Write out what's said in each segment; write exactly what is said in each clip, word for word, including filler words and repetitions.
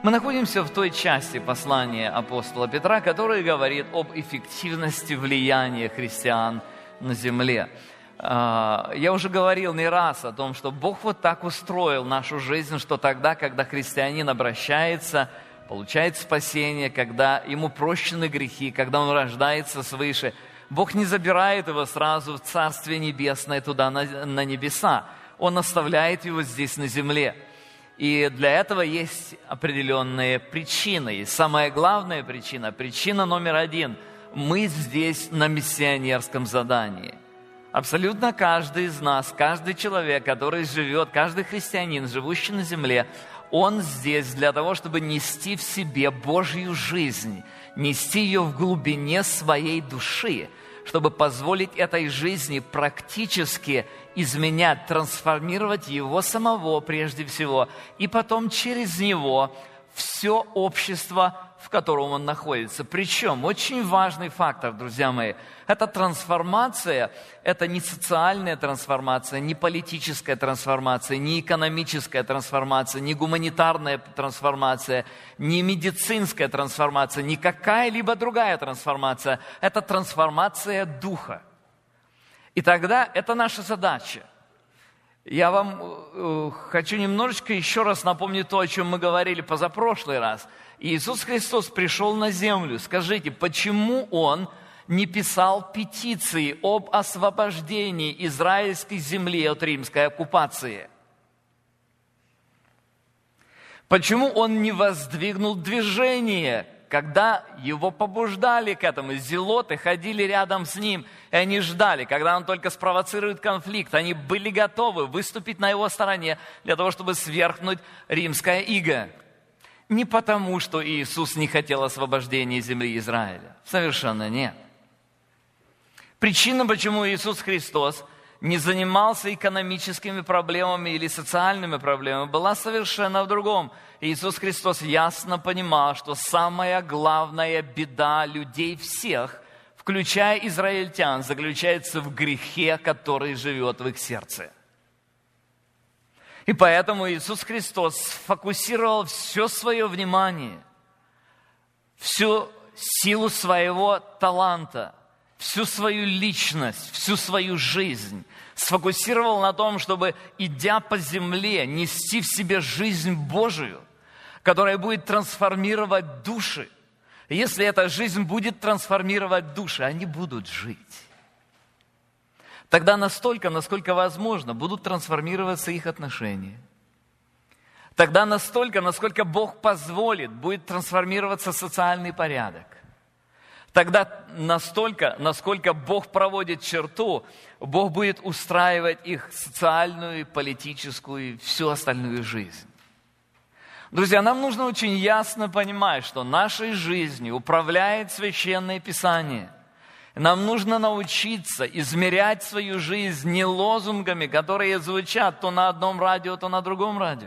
Мы находимся в той части послания апостола Петра, которая говорит об эффективности влияния христиан на земле. Я уже говорил не раз о том, что Бог вот так устроил нашу жизнь, что тогда, когда христианин обращается, получает спасение, когда ему прощены грехи, когда он рождается свыше, Бог не забирает его сразу в Царствие Небесное, туда, на, на небеса. Он оставляет его здесь, на земле. И для этого есть определенные причины. И самая главная причина, причина номер один – мы здесь на миссионерском задании. Абсолютно каждый из нас, каждый человек, который живет, каждый христианин, живущий на земле, он здесь для того, чтобы нести в себе Божью жизнь, нести ее в глубине своей души, чтобы позволить этой жизни практически изменять, трансформировать его самого прежде всего, и потом через него все общество, в котором он находится. Причем очень важный фактор, друзья мои, эта трансформация, это не социальная трансформация, не политическая трансформация, не экономическая трансформация, не гуманитарная трансформация, не медицинская трансформация, не какая-либо другая трансформация. Это трансформация духа. И тогда это наша задача. Я вам э, хочу немножечко еще раз напомнить то, о чем мы говорили позапрошлый раз. Иисус Христос пришел на землю. Скажите, почему Он не писал петиции об освобождении израильской земли от римской оккупации? Почему Он не воздвигнул движение, когда Его побуждали к этому? Зелоты ходили рядом с Ним, и они ждали, когда Он только спровоцирует конфликт. Они были готовы выступить на Его стороне для того, чтобы свергнуть римское иго. Не потому, что Иисус не хотел освобождения земли Израиля. Совершенно нет. Причина, почему Иисус Христос не занимался экономическими проблемами или социальными проблемами, была совершенно в другом. Иисус Христос ясно понимал, что самая главная беда людей всех, включая израильтян, заключается в грехе, который живет в их сердце. И поэтому Иисус Христос сфокусировал все свое внимание, всю силу своего таланта, всю свою личность, всю свою жизнь сфокусировал на том, чтобы, идя по земле, нести в себе жизнь Божию, которая будет трансформировать души. И если эта жизнь будет трансформировать души, они будут жить. Тогда настолько, насколько возможно, будут трансформироваться их отношения. Тогда настолько, насколько Бог позволит, будет трансформироваться социальный порядок. Тогда настолько, насколько Бог проводит черту, Бог будет устраивать их социальную, политическую и всю остальную жизнь. Друзья, нам нужно очень ясно понимать, что нашей жизнью управляет Священное Писание. Нам нужно научиться измерять свою жизнь не лозунгами, которые звучат то на одном радио, то на другом радио.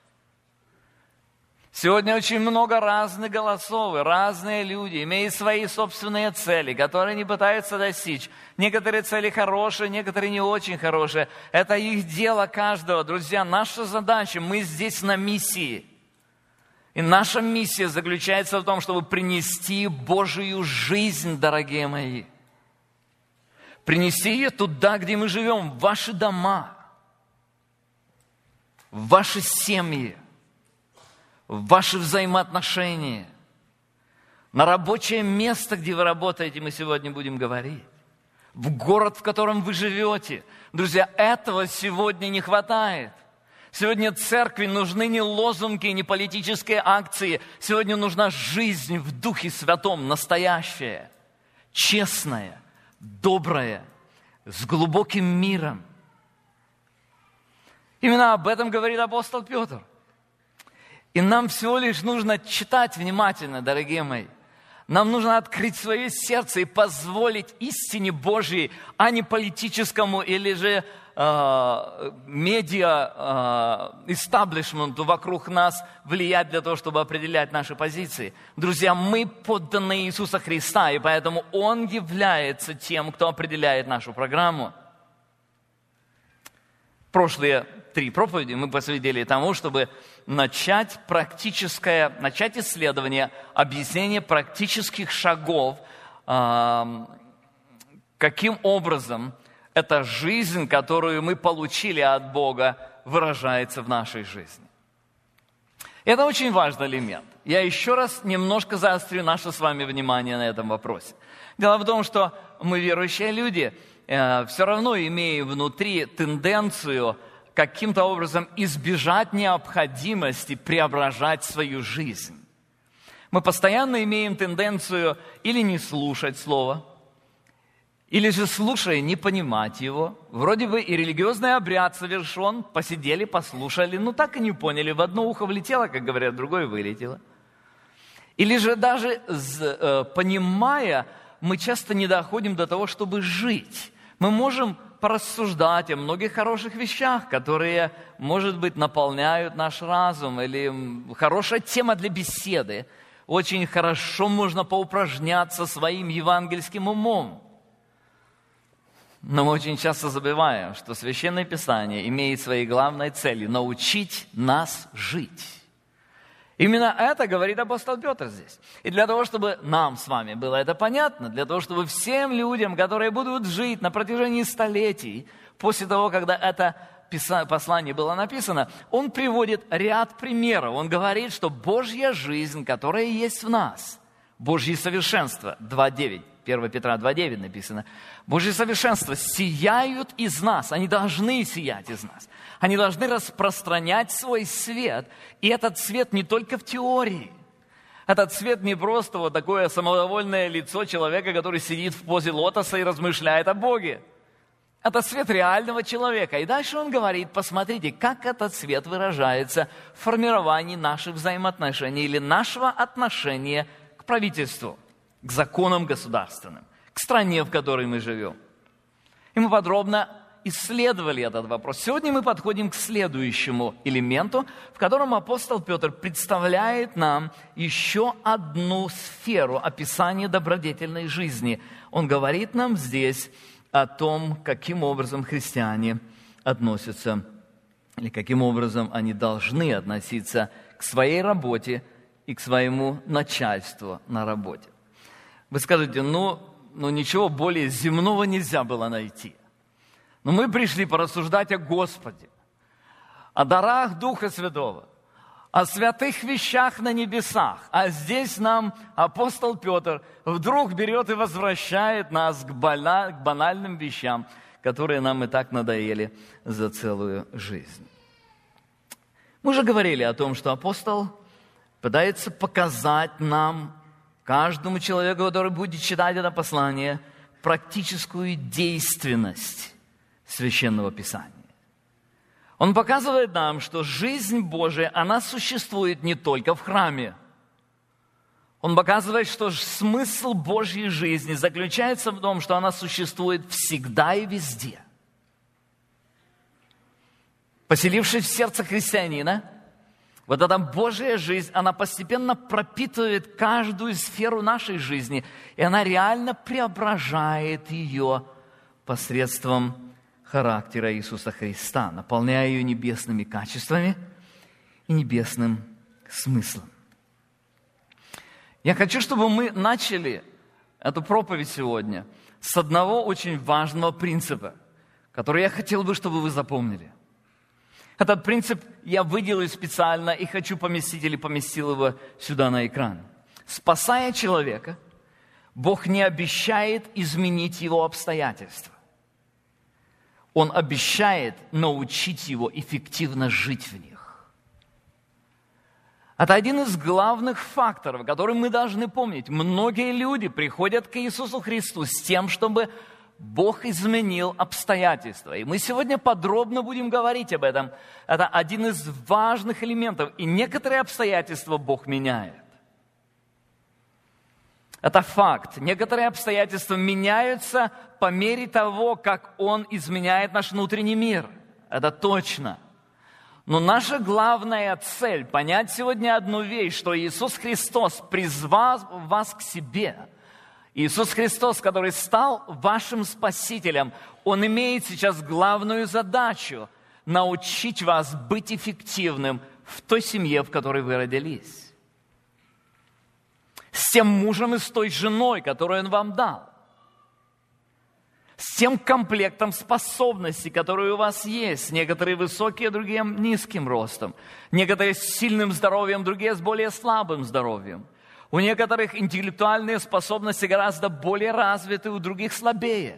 Сегодня очень много разных голосов, и разные люди имеют свои собственные цели, которые они пытаются достичь. Некоторые цели хорошие, некоторые не очень хорошие. Это их дело каждого. Друзья, наша задача, мы здесь на миссии. И наша миссия заключается в том, чтобы принести Божию жизнь, дорогие мои. Принести ее туда, где мы живем, в ваши дома, в ваши семьи, в ваши взаимоотношения, на рабочее место, где вы работаете, мы сегодня будем говорить, в город, в котором вы живете. Друзья, этого сегодня не хватает. Сегодня церкви нужны не лозунги, не политические акции. Сегодня нужна жизнь в Духе Святом, настоящая, честная, добрая, с глубоким миром. Именно об этом говорит апостол Петр. И нам всего лишь нужно читать внимательно, дорогие мои. Нам нужно открыть свое сердце и позволить истине Божьей, а не политическому или же э, медиа истаблишменту вокруг нас влиять для того, чтобы определять наши позиции. Друзья, мы подданы Иисуса Христа, и поэтому Он является тем, кто определяет нашу программу. Прошлые три проповеди мы посвятили тому, чтобы начать практическое, начать исследование, объяснение практических шагов, каким образом эта жизнь, которую мы получили от Бога, выражается в нашей жизни. Это очень важный элемент. Я еще раз немножко заострю наше с вами внимание на этом вопросе. Дело в том, что мы, верующие люди, э, все равно имеем внутри тенденцию каким-то образом избежать необходимости преображать свою жизнь. Мы постоянно имеем тенденцию или не слушать Слово, или же, слушая, не понимать его. Вроде бы и религиозный обряд совершен, посидели, послушали, но так и не поняли. В одно ухо влетело, как говорят, в другое вылетело. Или же даже э, понимая, мы часто не доходим до того, чтобы жить. Мы можем порассуждать о многих хороших вещах, которые, может быть, наполняют наш разум, или хорошая тема для беседы. Очень хорошо можно поупражняться своим евангельским умом. Но мы очень часто забываем, что Священное Писание имеет своей главной целью научить нас жить. Именно это говорит апостол Петр здесь. И для того, чтобы нам с вами было это понятно, для того, чтобы всем людям, которые будут жить на протяжении столетий, после того, когда это послание было написано, он приводит ряд примеров. Он говорит, что Божья жизнь, которая есть в нас, Божье совершенство, два девять, первое Петра два девять написано, Божье совершенство сияют из нас, они должны сиять из нас. Они должны распространять свой свет, и этот свет не только в теории. Этот свет не просто вот такое самодовольное лицо человека, который сидит в позе лотоса и размышляет о Боге. Это свет реального человека. И дальше он говорит, посмотрите, как этот свет выражается в формировании наших взаимоотношений или нашего отношения к правительству, к законам государственным, к стране, в которой мы живем. И мы подробно исследовали этот вопрос. Сегодня мы подходим к следующему элементу, в котором апостол Петр представляет нам еще одну сферу описания добродетельной жизни. Он говорит нам здесь о том, каким образом христиане относятся, или каким образом они должны относиться к своей работе и к своему начальству на работе. Вы скажете, ну, ну ничего более земного нельзя было найти. Но мы пришли порассуждать о Господе, о дарах Духа Святого, о святых вещах на небесах. А здесь нам апостол Петр вдруг берет и возвращает нас к банальным вещам, которые нам и так надоели за целую жизнь. Мы уже говорили о том, что апостол пытается показать нам, каждому человеку, который будет читать это послание, практическую действенность Священного Писания. Он показывает нам, что жизнь Божия, она существует не только в храме. Он показывает, что смысл Божьей жизни заключается в том, что она существует всегда и везде. Поселившись в сердце христианина, вот эта Божья жизнь, она постепенно пропитывает каждую сферу нашей жизни, и она реально преображает ее посредством характера Иисуса Христа, наполняя ее небесными качествами и небесным смыслом. Я хочу, чтобы мы начали эту проповедь сегодня с одного очень важного принципа, который я хотел бы, чтобы вы запомнили. Этот принцип я выделил специально и хочу поместить или поместил его сюда на экран. Спасая человека, Бог не обещает изменить его обстоятельства. Он обещает научить его эффективно жить в них. Это один из главных факторов, который мы должны помнить. Многие люди приходят к Иисусу Христу с тем, чтобы Бог изменил обстоятельства. И мы сегодня подробно будем говорить об этом. Это один из важных элементов. И некоторые обстоятельства Бог меняет. Это факт. Некоторые обстоятельства меняются по мере того, как Он изменяет наш внутренний мир. Это точно. Но наша главная цель – понять сегодня одну вещь, что Иисус Христос призвал вас к себе. Иисус Христос, который стал вашим Спасителем, Он имеет сейчас главную задачу научить вас быть эффективным в той семье, в которой вы родились. С тем мужем и с той женой, которую Он вам дал. С тем комплектом способностей, которые у вас есть. Некоторые высокие, другие низким ростом. Некоторые с сильным здоровьем, другие с более слабым здоровьем. У некоторых интеллектуальные способности гораздо более развиты, у других слабее.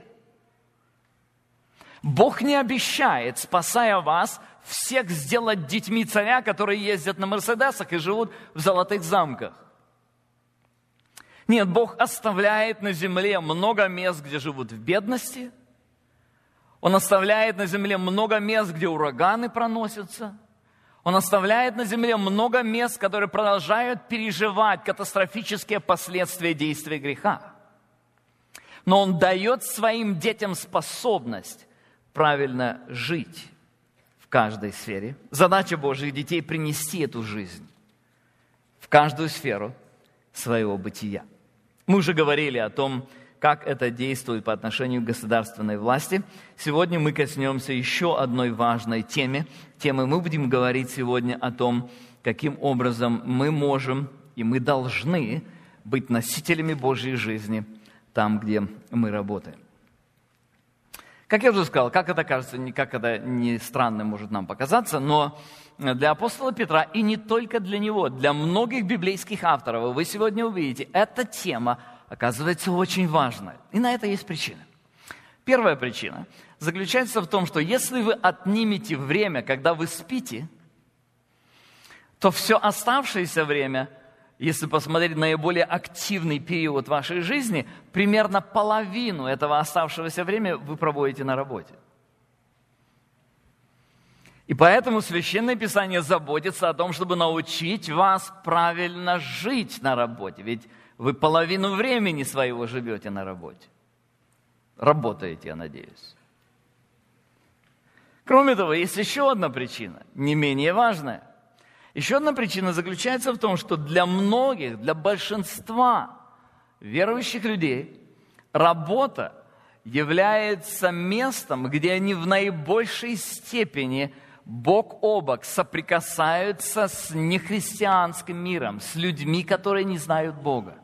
Бог не обещает, спасая вас, всех сделать детьми царя, которые ездят на Мерседесах и живут в золотых замках. Нет, Бог оставляет на земле много мест, где живут в бедности. Он оставляет на земле много мест, где ураганы проносятся. Он оставляет на земле много мест, которые продолжают переживать катастрофические последствия действия греха. Но Он дает своим детям способность правильно жить в каждой сфере. Задача Божьих детей – принести эту жизнь в каждую сферу своего бытия. Мы уже говорили о том, как это действует по отношению к государственной власти. Сегодня мы коснемся еще одной важной темы. Темы мы будем говорить сегодня о том, каким образом мы можем и мы должны быть носителями Божьей жизни там, где мы работаем. Как я уже сказал, как это кажется, как это не странно может нам показаться, но для апостола Петра, и не только для него, для многих библейских авторов, вы сегодня увидите, эта тема оказывается очень важной. И на это есть причина. Первая причина заключается в том, что если вы отнимете время, когда вы спите, то все оставшееся время, если посмотреть наиболее активный период вашей жизни, примерно половину этого оставшегося времени вы проводите на работе. И поэтому Священное Писание заботится о том, чтобы научить вас правильно жить на работе. Ведь вы половину времени своего живете на работе. Работаете, я надеюсь. Кроме того, есть еще одна причина, не менее важная. Еще одна причина заключается в том, что для многих, для большинства верующих людей работа является местом, где они в наибольшей степени бок о бок соприкасаются с нехристианским миром, с людьми, которые не знают Бога.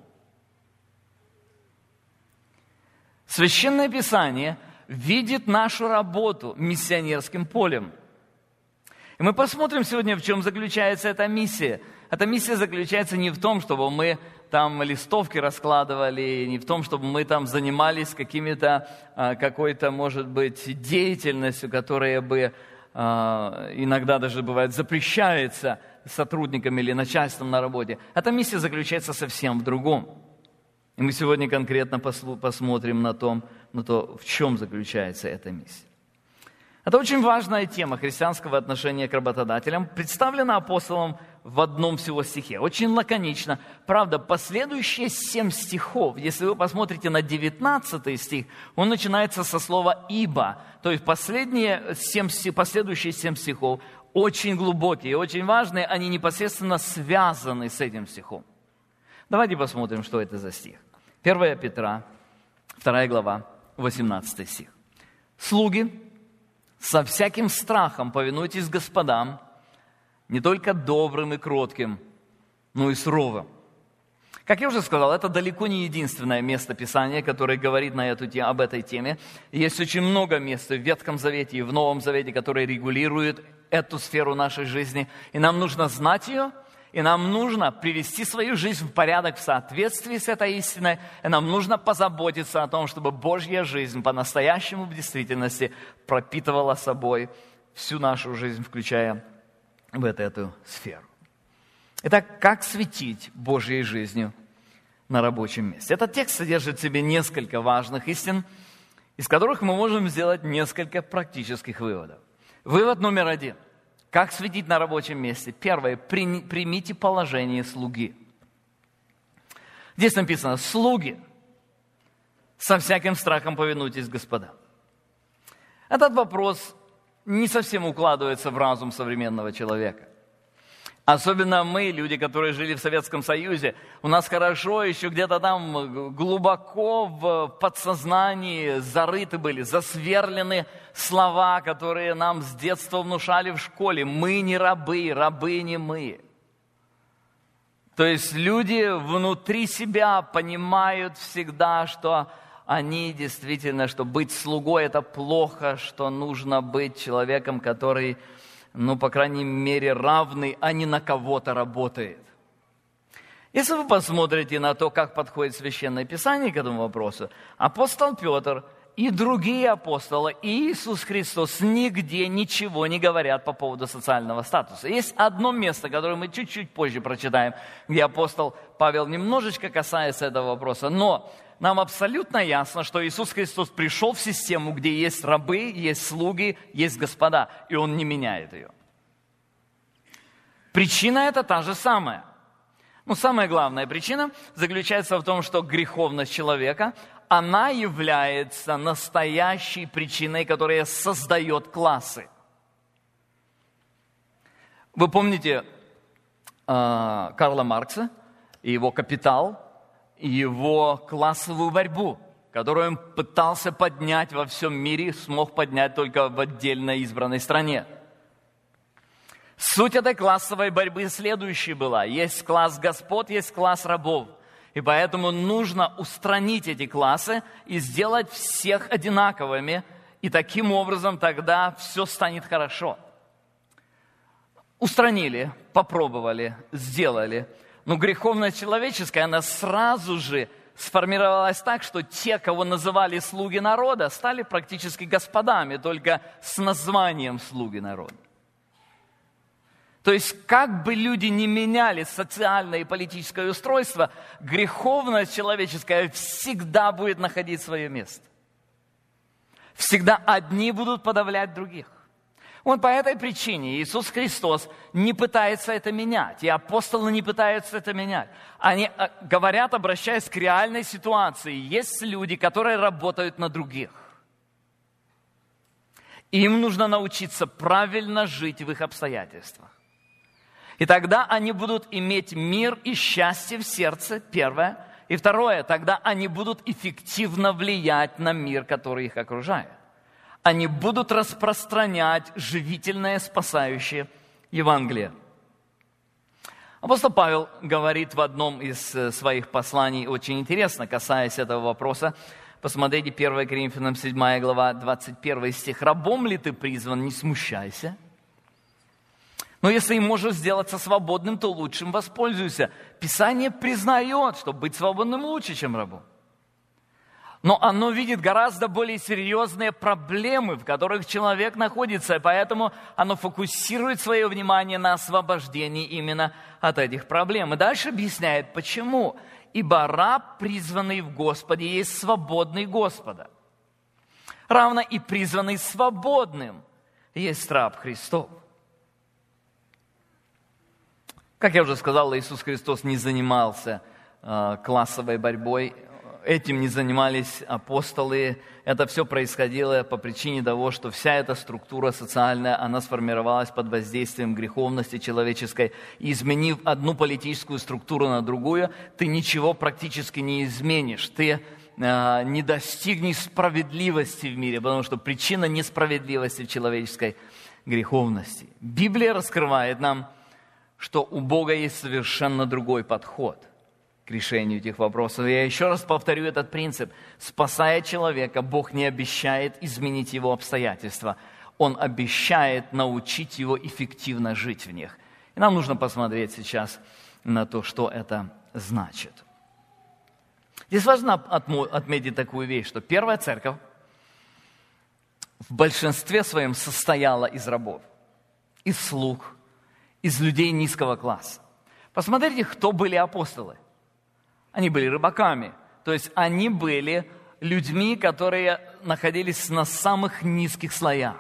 Священное Писание видит нашу работу миссионерским полем. И мы посмотрим сегодня, в чем заключается эта миссия. Эта миссия заключается не в том, чтобы мы там листовки раскладывали, не в том, чтобы мы там занимались какими-то, какой-то, может быть, деятельностью, которая бы иногда даже бывает запрещается сотрудникам или начальством на работе. Эта миссия заключается совсем в другом. И мы сегодня конкретно посмотрим на, том, на то, в чем заключается эта миссия. Это очень важная тема христианского отношения к работодателям, представлена апостолом в одном всего стихе. Очень лаконично. Правда, последующие семь стихов, если вы посмотрите на девятнадцатый стих, он начинается со слова «ибо». То есть последние семь, последующие семь стихов очень глубокие, очень важные, они непосредственно связаны с этим стихом. Давайте посмотрим, что это за стих. первое Петра, вторая глава, восемнадцатый стих. «Слуги, со всяким страхом повинуйтесь господам, не только добрым и кротким, но и суровым». Как я уже сказал, это далеко не единственное место Писания, которое говорит на эту, об этой теме. Есть очень много мест в Ветхом Завете и в Новом Завете, которые регулируют эту сферу нашей жизни. И нам нужно знать ее, и нам нужно привести свою жизнь в порядок в соответствии с этой истиной, и нам нужно позаботиться о том, чтобы Божья жизнь по-настоящему в действительности пропитывала собой всю нашу жизнь, включая в эту сферу. Итак, как светить Божьей жизнью на рабочем месте? Этот текст содержит в себе несколько важных истин, из которых мы можем сделать несколько практических выводов. Вывод номер один. Как светить на рабочем месте? Первое. Примите положение слуги. Здесь написано: слуги, со всяким страхом повинуйтесь господам. Этот вопрос не совсем укладывается в разум современного человека. Особенно мы, люди, которые жили в Советском Союзе, у нас хорошо еще где-то там глубоко в подсознании зарыты были, засверлены слова, которые нам с детства внушали в школе. Мы не рабы, рабы не мы. То есть люди внутри себя понимают всегда, что они действительно, что быть слугой – это плохо, что нужно быть человеком, который... ну, по крайней мере, равный, а не на кого-то работает. Если вы посмотрите на то, как подходит Священное Писание к этому вопросу, апостол Петр и другие апостолы, и Иисус Христос нигде ничего не говорят по поводу социального статуса. Есть одно место, которое мы чуть-чуть позже прочитаем, где апостол Павел немножечко касается этого вопроса, но нам абсолютно ясно, что Иисус Христос пришел в систему, где есть рабы, есть слуги, есть господа, и Он не меняет ее. Причина это та же самая. Ну, самая главная причина заключается в том, что греховность человека, она является настоящей причиной, которая создает классы. Вы помните э, Карла Маркса и его «Капитал», его классовую борьбу, которую он пытался поднять во всем мире, смог поднять только в отдельно избранной стране. Суть этой классовой борьбы следующей была. Есть класс господ, есть класс рабов. И поэтому нужно устранить эти классы и сделать всех одинаковыми. И таким образом тогда все станет хорошо. Устранили, попробовали, сделали. Но греховность человеческая, она сразу же сформировалась так, что те, кого называли слуги народа, стали практически господами, только с названием слуги народа. То есть, как бы люди ни меняли социальное и политическое устройство, греховность человеческая всегда будет находить свое место. Всегда одни будут подавлять других. Вот по этой причине Иисус Христос не пытается это менять, и апостолы не пытаются это менять. Они говорят, обращаясь к реальной ситуации. Есть люди, которые работают на других. Им нужно научиться правильно жить в их обстоятельствах. И тогда они будут иметь мир и счастье в сердце, первое. И второе, тогда они будут эффективно влиять на мир, который их окружает. Они будут распространять живительное, спасающее Евангелие. Апостол Павел говорит в одном из своих посланий, очень интересно, касаясь этого вопроса. Посмотрите, первое Коринфянам седьмая глава, двадцать первый стих. «Рабом ли ты призван, не смущайся. Но если и можешь сделаться свободным, то лучшим воспользуйся». Писание признает, что быть свободным лучше, чем рабом. Но оно видит гораздо более серьезные проблемы, в которых человек находится, и поэтому оно фокусирует свое внимание на освобождении именно от этих проблем. И дальше объясняет, почему. «Ибо раб, призванный в Господе, есть свободный Господа. Равно и призванный свободным есть раб Христов». Как я уже сказал, Иисус Христос не занимался э, классовой борьбой. Этим не занимались апостолы. Это все происходило по причине того, что вся эта структура социальная, она сформировалась под воздействием греховности человеческой. И изменив одну политическую структуру на другую, ты ничего практически не изменишь. Ты э, не достигнешь справедливости в мире, потому что причина несправедливости в человеческой греховности. Библия раскрывает нам, что у Бога есть совершенно другой подход к решению этих вопросов. Я еще раз повторю этот принцип. Спасая человека, Бог не обещает изменить его обстоятельства. Он обещает научить его эффективно жить в них. И нам нужно посмотреть сейчас на то, что это значит. Здесь важно отметить такую вещь, что первая церковь в большинстве своем состояла из рабов, из слуг, из людей низкого класса. Посмотрите, кто были апостолы. Они были рыбаками. То есть они были людьми, которые находились на самых низких слоях.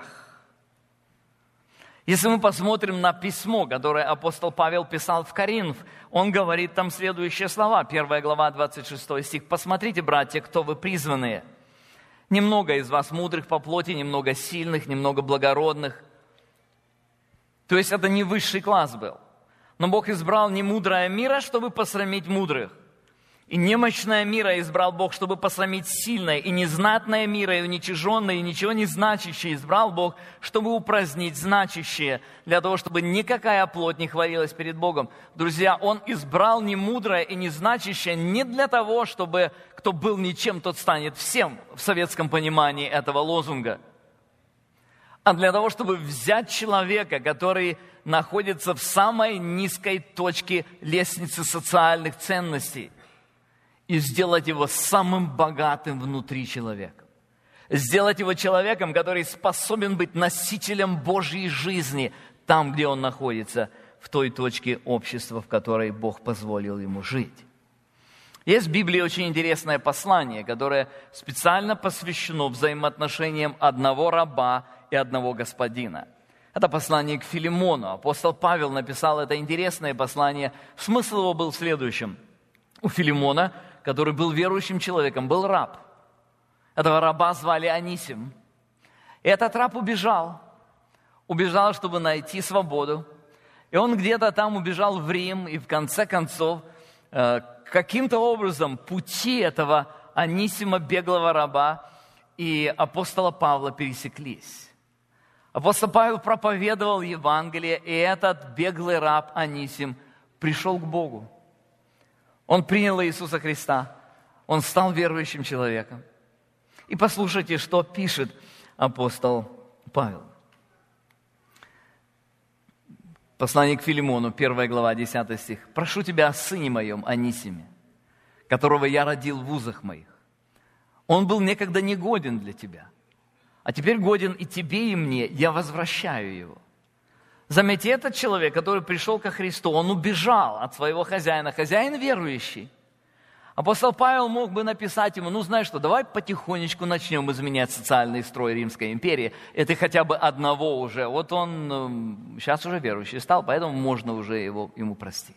Если мы посмотрим на письмо, которое апостол Павел писал в Коринф, он говорит там следующие слова. Первая глава, двадцать шестой стих. «Посмотрите, братья, кто вы призванные. Немного из вас мудрых по плоти, немного сильных, немного благородных». То есть это не высший класс был. Но Бог избрал немудрое мира, чтобы посрамить мудрых. И немощное мира избрал Бог, чтобы посрамить сильное, и незнатное мира, и уничиженное, и ничего не значащее избрал Бог, чтобы упразднить значащее, для того, чтобы никакая плоть не хвалилась перед Богом. Друзья, Он избрал немудрое и незначащее не для того, чтобы кто был ничем, тот станет всем в советском понимании этого лозунга, а для того, чтобы взять человека, который находится в самой низкой точке лестницы социальных ценностей, и сделать его самым богатым внутри человека. Сделать его человеком, который способен быть носителем Божьей жизни там, где он находится, в той точке общества, в которой Бог позволил ему жить. Есть в Библии очень интересное послание, которое специально посвящено взаимоотношениям одного раба и одного господина. Это послание к Филимону. Апостол Павел написал это интересное послание. Смысл его был в следующем. У Филимона, который был верующим человеком, был раб. Этого раба звали Анисим. И этот раб убежал. Убежал, чтобы найти свободу. И он где-то там убежал в Рим, и в конце концов, каким-то образом пути этого Анисима, беглого раба, и апостола Павла пересеклись. Апостол Павел проповедовал Евангелие, и этот беглый раб Анисим пришел к Богу. Он принял Иисуса Христа, он стал верующим человеком. И послушайте, что пишет апостол Павел. Послание к Филимону, первая глава, десятый стих. «Прошу тебя о сыне моем, Анисиме, которого я родил в узах моих. Он был некогда негоден для тебя, а теперь годен и тебе, и мне, я возвращаю его». Заметьте, этот человек, который пришел ко Христу, он убежал от своего хозяина. Хозяин верующий. Апостол Павел мог бы написать ему: ну, знаешь что, давай потихонечку начнем изменять социальный строй Римской империи. Это хотя бы одного уже. Вот он сейчас уже верующий стал, поэтому можно уже его, ему простить.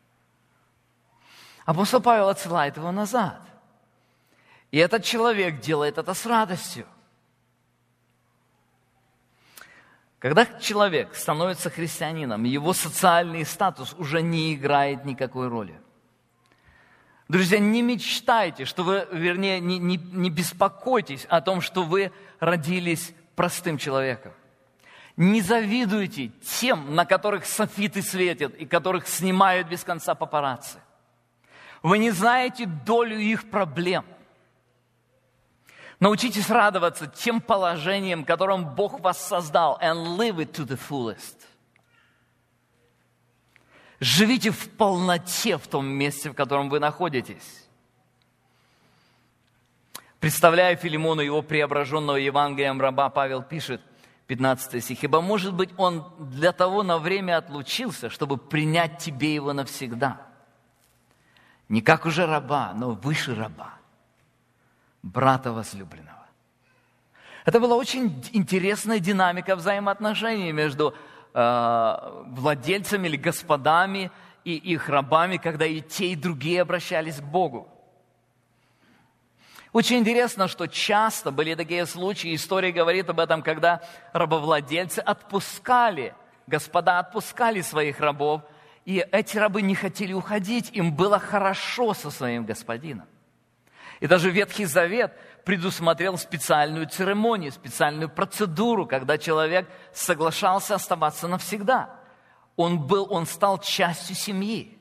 Апостол Павел отсылает его назад. И этот человек делает это с радостью. Когда человек становится христианином, его социальный статус уже не играет никакой роли. Друзья, не мечтайте, что вы, вернее, не, не, не беспокойтесь о том, что вы родились простым человеком. Не завидуйте тем, на которых софиты светят и которых снимают без конца папарацци. Вы не знаете долю их проблем. Научитесь радоваться тем положением, которым Бог вас создал, and live it to the fullest. Живите в полноте в том месте, в котором вы находитесь. Представляя Филимону его преображенного Евангелием раба, Павел пишет, пятнадцатый стих, «Ибо, может быть, он для того на время отлучился, чтобы принять тебе его навсегда. Не как уже раба, но выше раба, брата возлюбленного». Это была очень интересная динамика взаимоотношений между э, владельцами или господами и их рабами, когда и те, и другие обращались к Богу. Очень интересно, что часто были такие случаи, история говорит об этом, когда рабовладельцы отпускали, господа отпускали своих рабов, и эти рабы не хотели уходить, им было хорошо со своим господином. И даже Ветхий Завет предусмотрел специальную церемонию, специальную процедуру, когда человек соглашался оставаться навсегда. Он был, он стал частью семьи.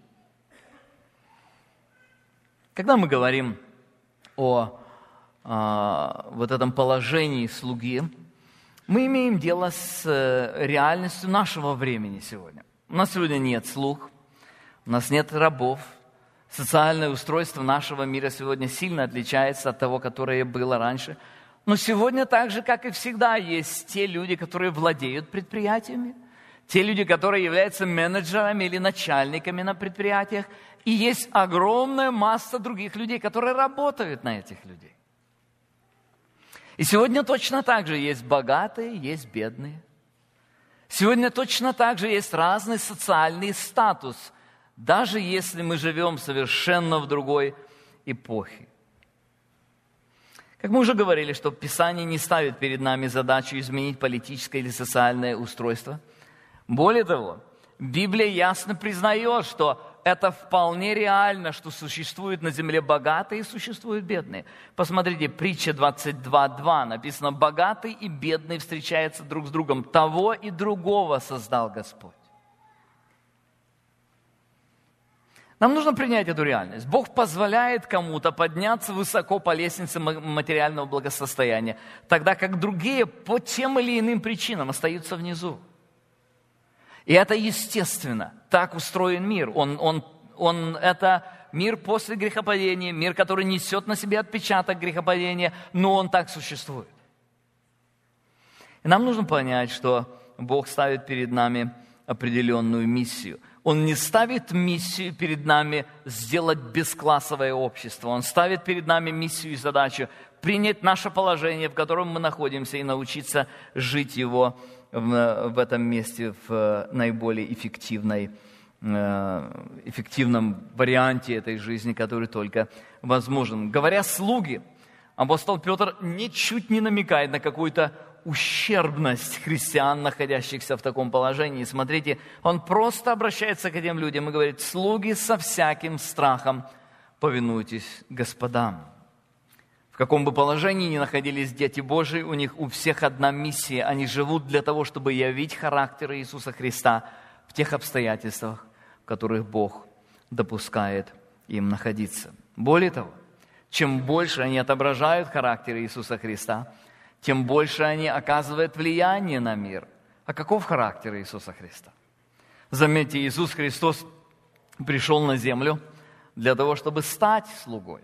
Когда мы говорим о, о вот этом положении слуги, мы имеем дело с реальностью нашего времени сегодня. У нас сегодня нет слуг, у нас нет рабов. Социальное устройство нашего мира сегодня сильно отличается от того, которое было раньше. Но сегодня так же, как и всегда, есть те люди, которые владеют предприятиями, те люди, которые являются менеджерами или начальниками на предприятиях, и есть огромная масса других людей, которые работают на этих людей. И сегодня точно так же есть богатые, есть бедные. Сегодня точно так же есть разный социальный статус, даже если мы живем совершенно в другой эпохе. Как мы уже говорили, что Писание не ставит перед нами задачу изменить политическое или социальное устройство. Более того, Библия ясно признает, что это вполне реально, что существуют на земле богатые и существуют бедные. Посмотрите, притча двадцать два два, написано: «Богатый и бедный встречаются друг с другом, того и другого создал Господь». Нам нужно принять эту реальность. Бог позволяет кому-то подняться высоко по лестнице материального благосостояния, тогда как другие по тем или иным причинам остаются внизу. И это естественно. Так устроен мир. Он, он, он, это мир после грехопадения, мир, который несет на себе отпечаток грехопадения, но он так существует. И нам нужно понять, что Бог ставит перед нами определенную миссию. Он не ставит миссию перед нами сделать бесклассовое общество. Он ставит перед нами миссию и задачу принять наше положение, в котором мы находимся, и научиться жить его в, в этом месте в наиболее эффективной, эффективном варианте этой жизни, который только возможен. Говоря «слуги», апостол Петр ничуть не намекает на какую-то ущербность христиан, находящихся в таком положении. Смотрите, он просто обращается к этим людям и говорит: «Слуги, со всяким страхом повинуйтесь господам». В каком бы положении ни находились дети Божии, у них у всех одна миссия. Они живут для того, чтобы явить характер Иисуса Христа в тех обстоятельствах, в которых Бог допускает им находиться. Более того, чем больше они отображают характер Иисуса Христа, тем больше они оказывают влияние на мир. А каков характер Иисуса Христа? Заметьте, Иисус Христос пришел на землю для того, чтобы стать слугой.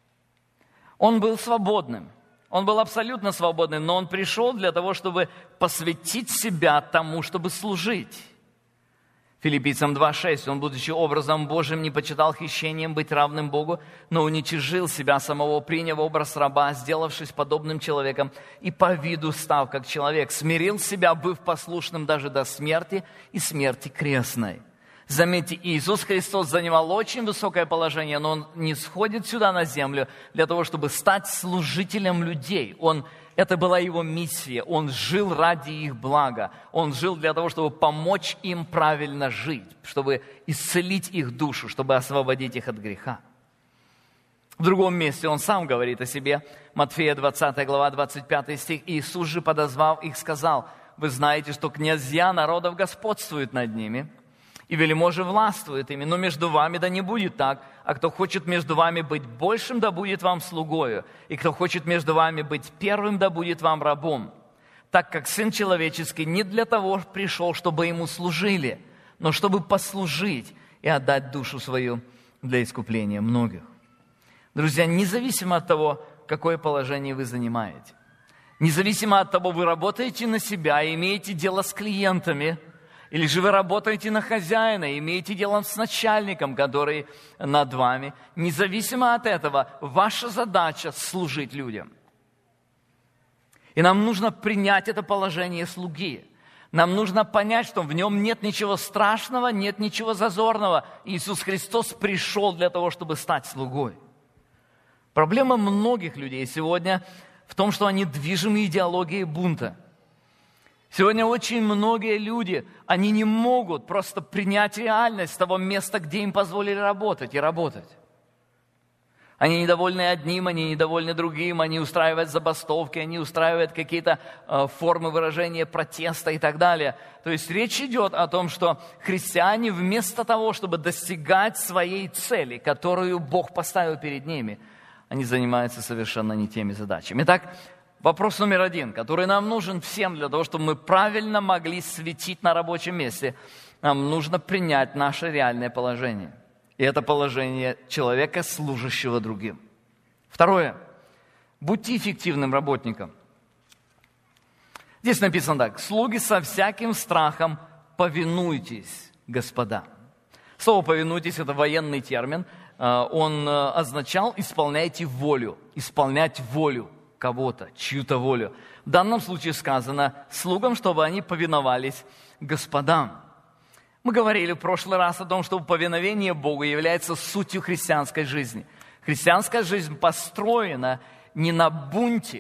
Он был свободным, он был абсолютно свободным, но он пришел для того, чтобы посвятить себя тому, чтобы служить. Филиппийцам два шесть. Он, будучи образом Божьим, не почитал хищением быть равным Богу, но уничижил себя самого, приняв образ раба, сделавшись подобным человеком, и по виду став как человек, смирил себя, быв послушным даже до смерти и смерти крестной. Заметьте, Иисус Христос занимал очень высокое положение, но Он не сходит сюда на землю для того, чтобы стать служителем людей. Он Это была Его миссия. Он жил ради их блага. Он жил для того, чтобы помочь им правильно жить, чтобы исцелить их душу, чтобы освободить их от греха. В другом месте Он сам говорит о себе. Матфея двадцатая глава, двадцать пятый стих. «Иисус же, подозвав их, сказал: вы знаете, что князья народов господствуют над ними, и вельможи властвуют ими, но между вами да не будет так. А кто хочет между вами быть большим, да будет вам слугою. И кто хочет между вами быть первым, да будет вам рабом. Так как Сын Человеческий не для того пришел, чтобы Ему служили, но чтобы послужить и отдать душу свою для искупления многих». Друзья, независимо от того, какое положение вы занимаете, независимо от того, вы работаете на себя и имеете дело с клиентами, или же вы работаете на хозяина, имеете дело с начальником, который над вами. Независимо от этого, ваша задача – служить людям. И нам нужно принять это положение слуги. Нам нужно понять, что в нем нет ничего страшного, нет ничего зазорного. Иисус Христос пришел для того, чтобы стать слугой. Проблема многих людей сегодня в том, что они движимы идеологией бунта. Сегодня очень многие люди, они не могут просто принять реальность того места, где им позволили работать и работать. Они недовольны одним, они недовольны другим, они устраивают забастовки, они устраивают какие-то э, формы выражения протеста и так далее. То есть речь идет о том, что христиане вместо того, чтобы достигать своей цели, которую Бог поставил перед ними, они занимаются совершенно не теми задачами. Итак, вопрос номер один, который нам нужен всем для того, чтобы мы правильно могли светить на рабочем месте. Нам нужно принять наше реальное положение. И это положение человека, служащего другим. Второе. Будьте эффективным работником. Здесь написано так: «Слуги, со всяким страхом повинуйтесь господам». Слово «повинуйтесь» – это военный термин. Он означал «исполняйте волю», «исполнять волю» кого-то, чью-то волю. В данном случае сказано слугам, чтобы они повиновались господам. Мы говорили в прошлый раз о том, что повиновение Богу является сутью христианской жизни. Христианская жизнь построена не на бунте,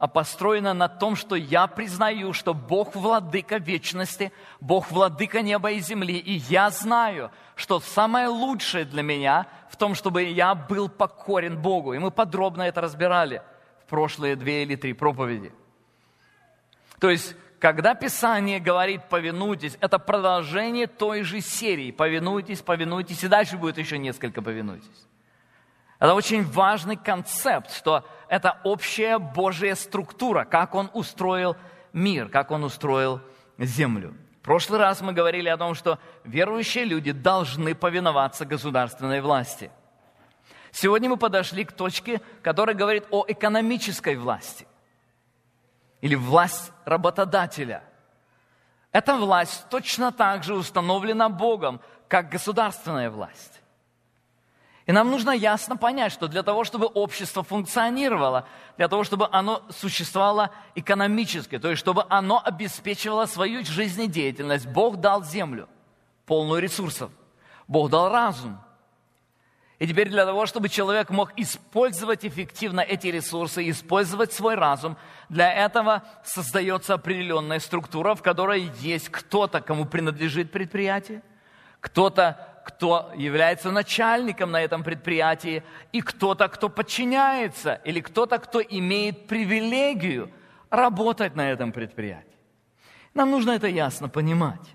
а построена на том, что я признаю, что Бог владыка вечности, Бог владыка неба и земли, и я знаю, что самое лучшее для меня в том, чтобы я был покорен Богу. И мы подробно это разбирали в прошлые две или три проповеди. То есть, когда Писание говорит «повинуйтесь», это продолжение той же серии «повинуйтесь, повинуйтесь», и дальше будет еще несколько «повинуйтесь». Это очень важный концепт, что это общая Божья структура, как Он устроил мир, как Он устроил землю. В прошлый раз мы говорили о том, что верующие люди должны повиноваться государственной власти. Сегодня мы подошли к точке, которая говорит о экономической власти или власть работодателя. Эта власть точно так же установлена Богом, как государственная власть. И нам нужно ясно понять, что для того, чтобы общество функционировало, для того, чтобы оно существовало экономически, то есть чтобы оно обеспечивало свою жизнедеятельность, Бог дал землю, полную ресурсов. Бог дал разум. И теперь для того, чтобы человек мог использовать эффективно эти ресурсы, использовать свой разум, для этого создается определенная структура, в которой есть кто-то, кому принадлежит предприятие, кто-то, кто является начальником на этом предприятии, и кто-то, кто подчиняется, или кто-то, кто имеет привилегию работать на этом предприятии. Нам нужно это ясно понимать.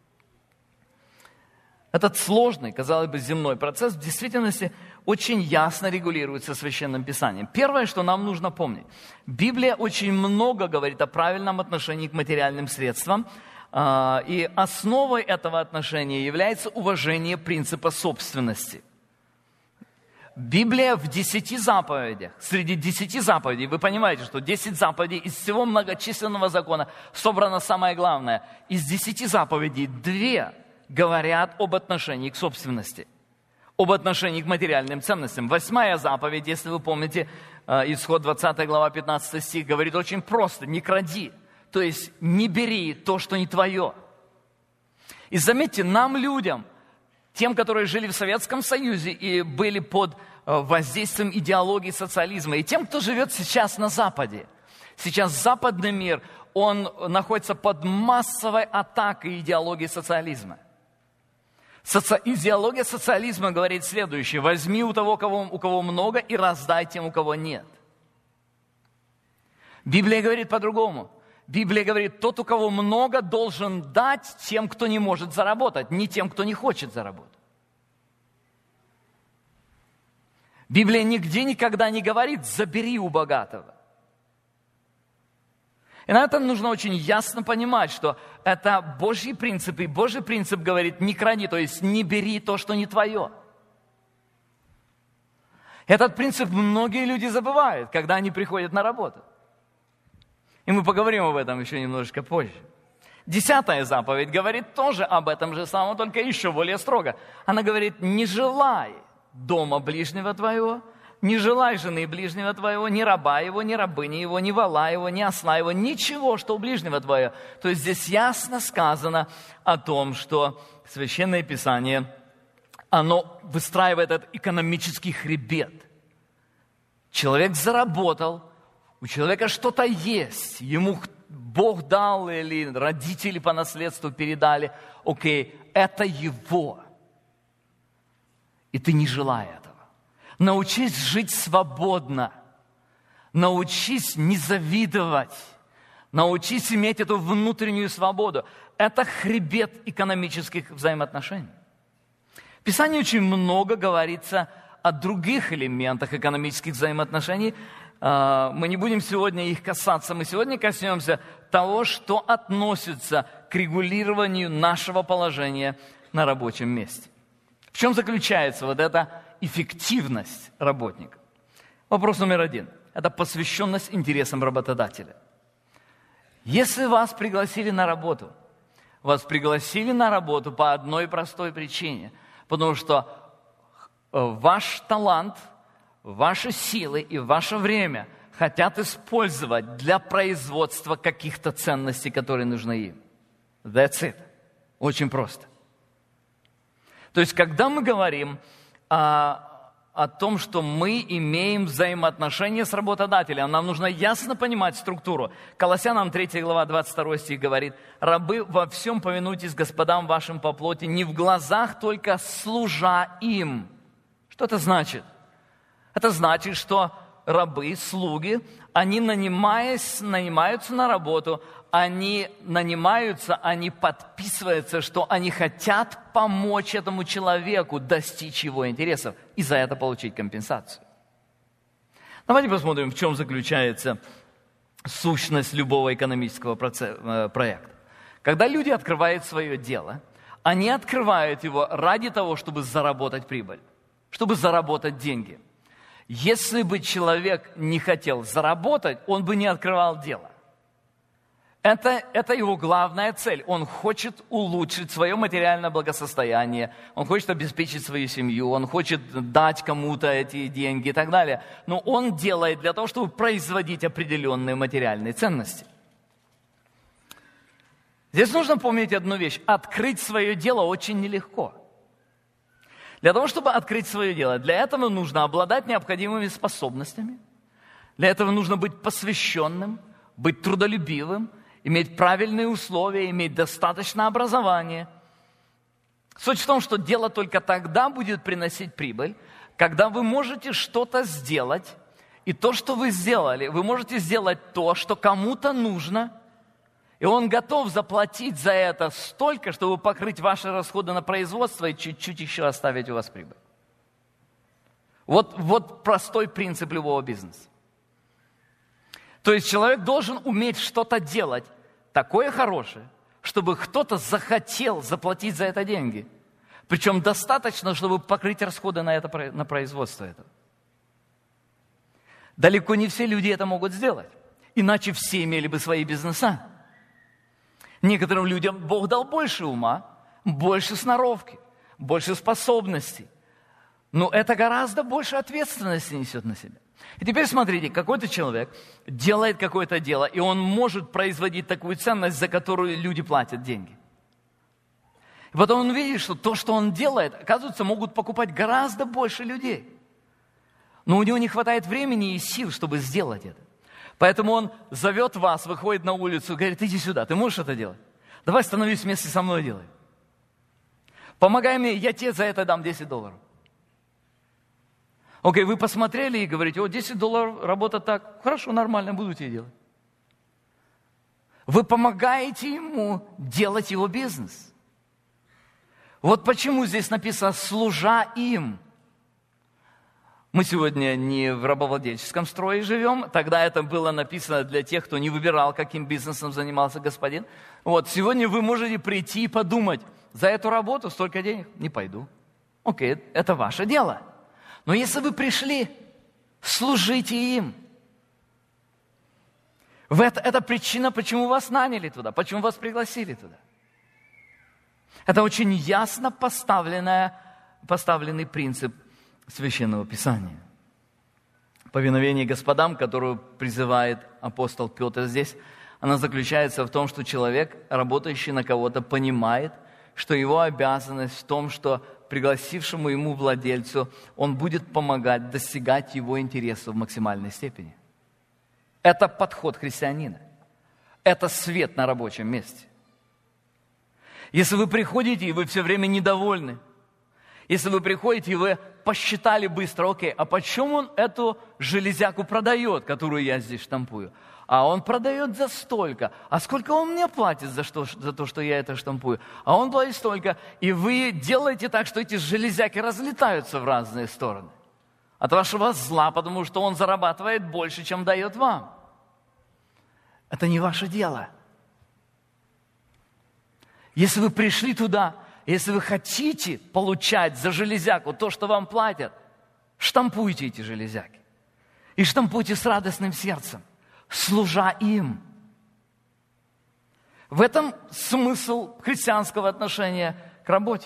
Этот сложный, казалось бы, земной процесс в действительности очень ясно регулируется Священным Писанием. Первое, что нам нужно помнить. Библия очень много говорит о правильном отношении к материальным средствам, и основой этого отношения является уважение принципа собственности. Библия в десяти заповедях, среди десяти заповедей, вы понимаете, что десять заповедей из всего многочисленного закона собрано самое главное. Из десяти заповедей две говорят об отношении к собственности, об отношении к материальным ценностям. Восьмая заповедь, если вы помните, Исход двадцатая глава, пятнадцатый стих, говорит очень просто: не кради. То есть не бери то, что не твое. И заметьте, нам, людям, тем, которые жили в Советском Союзе и были под воздействием идеологии социализма, и тем, кто живет сейчас на Западе. Сейчас западный мир, он находится под массовой атакой идеологии социализма. Соци... Идеология социализма говорит следующее: возьми у того, кого, у кого много, и раздай тем, у кого нет. Библия говорит по-другому. Библия говорит, тот, у кого много, должен дать тем, кто не может заработать, не тем, кто не хочет заработать. Библия нигде никогда не говорит «забери у богатого». И на этом нужно очень ясно понимать, что это Божьи принципы. И Божий принцип говорит «не кради», то есть «не бери то, что не твое». Этот принцип многие люди забывают, когда они приходят на работу. И мы поговорим об этом еще немножечко позже. Десятая заповедь говорит тоже об этом же самом, только еще более строго. Она говорит: не желай дома ближнего твоего, не желай жены ближнего твоего, ни раба его, ни рабыни его, ни вола его, ни осла его, ничего, что у ближнего твоего. То есть здесь ясно сказано о том, что Священное Писание, оно выстраивает этот экономический хребет. Человек заработал, у человека что-то есть, ему Бог дал или родители по наследству передали. Окей, это его. И ты не желай этого. Научись жить свободно. Научись не завидовать. Научись иметь эту внутреннюю свободу. Это хребет экономических взаимоотношений. В Писании очень много говорится о других элементах экономических взаимоотношений. Мы не будем сегодня их касаться. Мы сегодня коснемся того, что относится к регулированию нашего положения на рабочем месте. В чем заключается вот эта эффективность работника? Вопрос номер один. Это посвященность интересам работодателя. Если вас пригласили на работу, вас пригласили на работу по одной простой причине. Потому что ваш талант, ваши силы и ваше время хотят использовать для производства каких-то ценностей, которые нужны им. That's it. Очень просто. То есть, когда мы говорим о о том, что мы имеем взаимоотношения с работодателем. Нам нужно ясно понимать структуру. Колоссянам третья глава, двадцать второй стих говорит: «Рабы, во всем повинуйтесь господам вашим по плоти, не в глазах только, служа им». Что это значит? Это значит, что рабы, слуги, они, нанимаясь, нанимаются на работу, они нанимаются, они подписываются, что они хотят помочь этому человеку достичь его интересов и за это получить компенсацию. Давайте посмотрим, в чем заключается сущность любого экономического процесса, проекта. Когда люди открывают свое дело, они открывают его ради того, чтобы заработать прибыль, чтобы заработать деньги. Если бы человек не хотел заработать, он бы не открывал дело. Это, это его главная цель. Он хочет улучшить свое материальное благосостояние, он хочет обеспечить свою семью, он хочет дать кому-то эти деньги и так далее. Но он делает для того, чтобы производить определенные материальные ценности. Здесь нужно помнить одну вещь. Открыть свое дело очень нелегко. Для того, чтобы открыть свое дело, для этого нужно обладать необходимыми способностями. Для этого нужно быть посвященным, быть трудолюбивым, иметь правильные условия, иметь достаточное образование. Суть в том, что дело только тогда будет приносить прибыль, когда вы можете что-то сделать, и то, что вы сделали, вы можете сделать то, что кому-то нужно, и он готов заплатить за это столько, чтобы покрыть ваши расходы на производство и чуть-чуть еще оставить у вас прибыль. Вот, вот простой принцип любого бизнеса. То есть человек должен уметь что-то делать такое хорошее, чтобы кто-то захотел заплатить за это деньги. Причем достаточно, чтобы покрыть расходы на, это, на производство этого. Далеко не все люди это могут сделать. Иначе все имели бы свои бизнеса. Некоторым людям Бог дал больше ума, больше сноровки, больше способностей. Но это гораздо больше ответственности несет на себя. И теперь смотрите, какой-то человек делает какое-то дело, и он может производить такую ценность, за которую люди платят деньги. И потом он видит, что то, что он делает, оказывается, могут покупать гораздо больше людей. Но у него не хватает времени и сил, чтобы сделать это. Поэтому он зовет вас, выходит на улицу, говорит: иди сюда, ты можешь это делать? Давай становись вместе со мной и делай. Помогай мне, я тебе за это дам десять долларов. Окей, вы посмотрели и говорите: о, десять долларов, работа так, хорошо, нормально, буду тебе делать. Вы помогаете ему делать его бизнес. Вот почему здесь написано «служа им». Мы сегодня не в рабовладельческом строе живем, тогда это было написано для тех, кто не выбирал, каким бизнесом занимался господин. Вот, сегодня вы можете прийти и подумать: за эту работу столько денег, не пойду. Окей, это ваше дело. Но если вы пришли, служите им. Это, это причина, почему вас наняли туда, почему вас пригласили туда. Это очень ясно поставленная, поставленный принцип Священного Писания. Повиновение господам, которую призывает апостол Петр здесь, она заключается в том, что человек, работающий на кого-то, понимает, что его обязанность в том, что пригласившему ему владельцу он будет помогать достигать его интересов в максимальной степени. Это подход христианина. Это свет на рабочем месте. Если вы приходите, и вы все время недовольны, если вы приходите, и вы посчитали быстро: окей, а почему он эту железяку продает, которую я здесь штампую? А он продает за столько. А сколько он мне платит за, что, за то, что я это штампую? А он платит столько. И вы делаете так, что эти железяки разлетаются в разные стороны. От вашего зла, потому что он зарабатывает больше, чем дает вам. Это не ваше дело. Если вы пришли туда, если вы хотите получать за железяку то, что вам платят, штампуйте эти железяки. И штампуйте с радостным сердцем, служа им. В этом смысл христианского отношения к работе.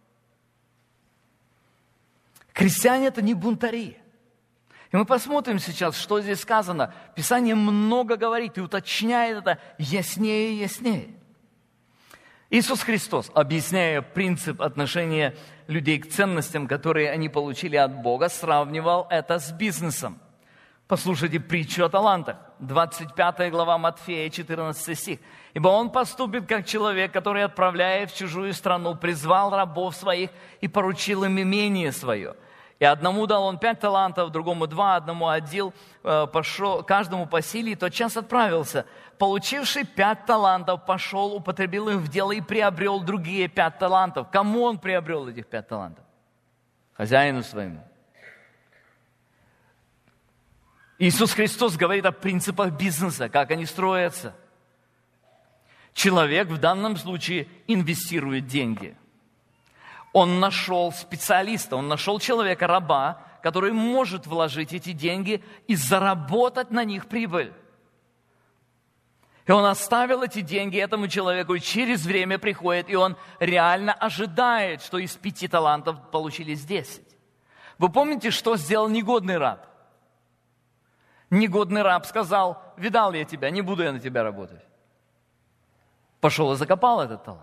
Христиане – это не бунтари. И мы посмотрим сейчас, что здесь сказано. Писание много говорит и уточняет это яснее и яснее. Иисус Христос, объясняя принцип отношения людей к ценностям, которые они получили от Бога, сравнивал это с бизнесом. Послушайте притчу о талантах. двадцать пятая глава Матфея, четырнадцатый стих. «Ибо он поступит, как человек, который, отправляя в чужую страну, призвал рабов своих и поручил им имение свое. И одному дал он пять талантов, другому два, одному один, пошел, каждому по силе, и тотчас отправился. Получивший пять талантов, пошел, употребил их в дело и приобрел другие пять талантов». Кому он приобрел этих пять талантов? Хозяину своему. Иисус Христос говорит о принципах бизнеса, как они строятся. Человек в данном случае инвестирует деньги. Он нашел специалиста, он нашел человека-раба, который может вложить эти деньги и заработать на них прибыль. И он оставил эти деньги этому человеку, и через время приходит, и он реально ожидает, что из пяти талантов получились десять. Вы помните, что сделал негодный раб? Негодный раб сказал: «Видал я тебя, не буду я на тебя работать». Пошел и закопал этот талант.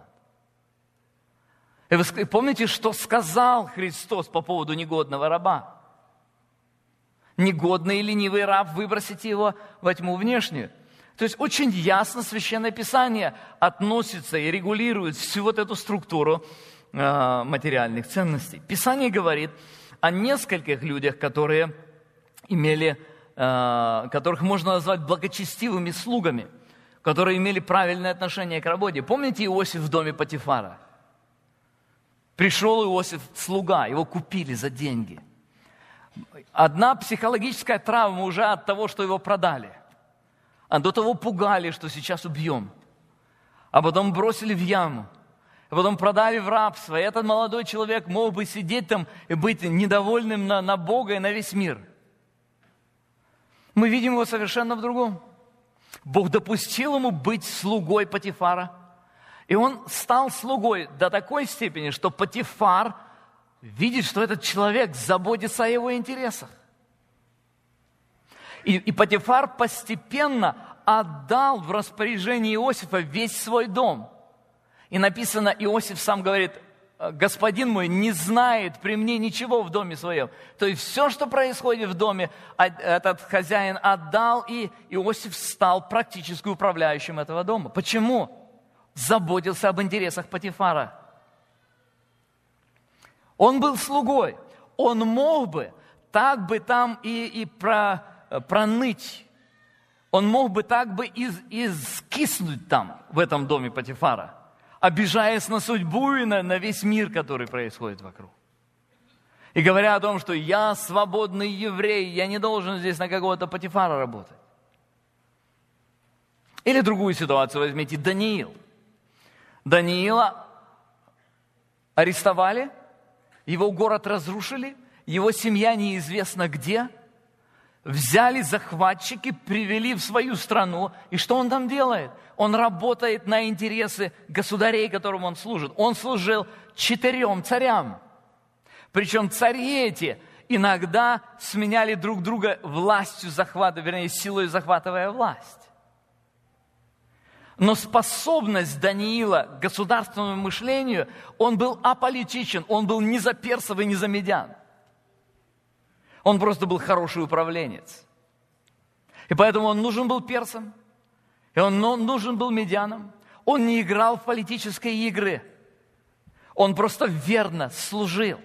И вы помните, что сказал Христос по поводу негодного раба? Негодный и ленивый раб, выбросите его во тьму внешнюю. То есть очень ясно Священное Писание относится и регулирует всю вот эту структуру э, материальных ценностей. Писание говорит о нескольких людях, которые имели, э, которых можно назвать благочестивыми слугами, которые имели правильное отношение к работе. Помните Иосиф в доме Потифара? Пришел Иосиф, слуга, его купили за деньги. Одна психологическая травма уже от того, что его продали. А до того пугали, что сейчас убьем. А потом бросили в яму. А потом продали в рабство. И этот молодой человек мог бы сидеть там и быть недовольным на, на Бога и на весь мир. Мы видим его совершенно в другом. Бог допустил ему быть слугой Потифара. И он стал слугой до такой степени, что Потифар видит, что этот человек заботится о его интересах. И, и Потифар постепенно отдал в распоряжение Иосифа весь свой дом. И написано, Иосиф сам говорит: «Господин мой не знает при мне ничего в доме своем». То есть все, что происходит в доме, этот хозяин отдал, и Иосиф стал практически управляющим этого дома. Почему? Заботился об интересах Потифара. Он был слугой. Он мог бы так бы там и, и про, проныть. Он мог бы так бы и, и скиснуть там, в этом доме Потифара, обижаясь на судьбу и на, на весь мир, который происходит вокруг. И говоря о том, что я свободный еврей, я не должен здесь на какого-то Потифара работать. Или другую ситуацию возьмите, Даниил. Даниила арестовали, его город разрушили, его семья неизвестно где. Взяли захватчики, привели в свою страну. И что он там делает? Он работает на интересы государей, которым он служит. Он служил четырем царям. Причем цари эти иногда сменяли друг друга властью захвата, вернее, силой захватывая власть. Но способность Даниила к государственному мышлению, он был аполитичен, он был ни за персов и ни за медян. Он просто был хороший управленец. И поэтому он нужен был персам, и он нужен был медянам. Он не играл в политические игры. Он просто верно служил.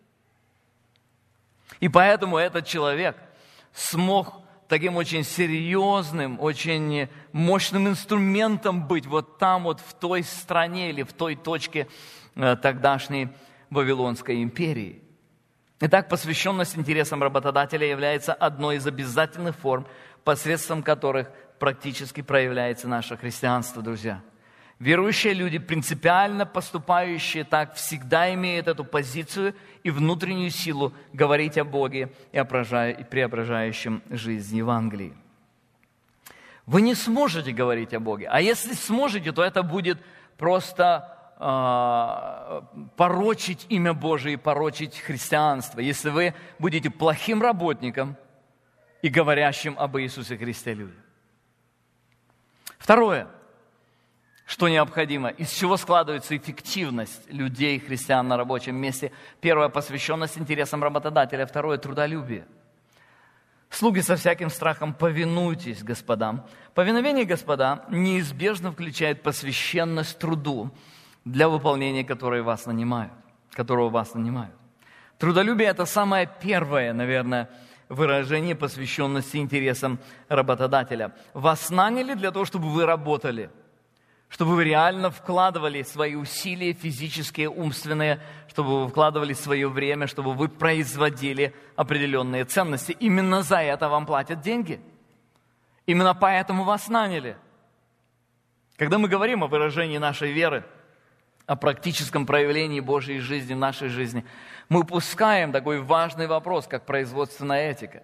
И поэтому этот человек смог таким очень серьезным, очень мощным инструментом быть вот там, вот в той стране или в той точке тогдашней Вавилонской империи. Итак, посвященность интересам работодателя является одной из обязательных форм, посредством которых практически проявляется наше христианство, друзья. Верующие люди, принципиально поступающие так, всегда имеют эту позицию и внутреннюю силу говорить о Боге и о преображающем жизнь Евангелии. Вы не сможете говорить о Боге, а если сможете, то это будет просто э, порочить имя Божие и порочить христианство, если вы будете плохим работником и говорящим об Иисусе Христе людям. Второе. Что необходимо? Из чего складывается эффективность людей, христиан на рабочем месте? Первое – посвященность интересам работодателя. Второе – трудолюбие. Слуги, со всяким страхом повинуйтесь господам. Повиновение господа неизбежно включает посвященность труду, для выполнения которой вас нанимают, которого вас нанимают. Трудолюбие – это самое первое, наверное, выражение посвященности интересам работодателя. Вас наняли для того, чтобы вы работали, чтобы вы реально вкладывали свои усилия физические, умственные, чтобы вы вкладывали свое время, чтобы вы производили определенные ценности. Именно за это вам платят деньги. Именно поэтому вас наняли. Когда мы говорим о выражении нашей веры, о практическом проявлении Божьей жизни в нашей жизни, мы упускаем такой важный вопрос, как производственная этика.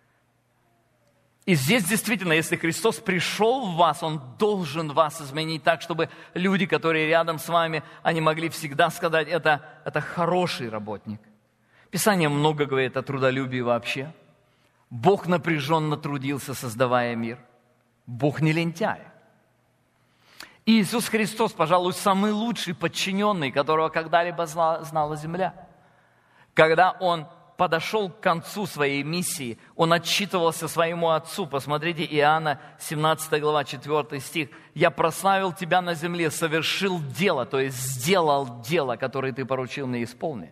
И здесь действительно, если Христос пришел в вас, Он должен вас изменить так, чтобы люди, которые рядом с вами, они могли всегда сказать, это, это хороший работник. Писание много говорит о трудолюбии вообще. Бог напряженно трудился, создавая мир. Бог не лентяй. И Иисус Христос, пожалуй, самый лучший подчиненный, которого когда-либо знала земля. Когда Он подошел к концу своей миссии, Он отчитывался своему Отцу. Посмотрите, Иоанна, семнадцатая глава, четвёртый стих. «Я прославил Тебя на земле, совершил дело», то есть сделал дело, которое Ты поручил мне исполнить.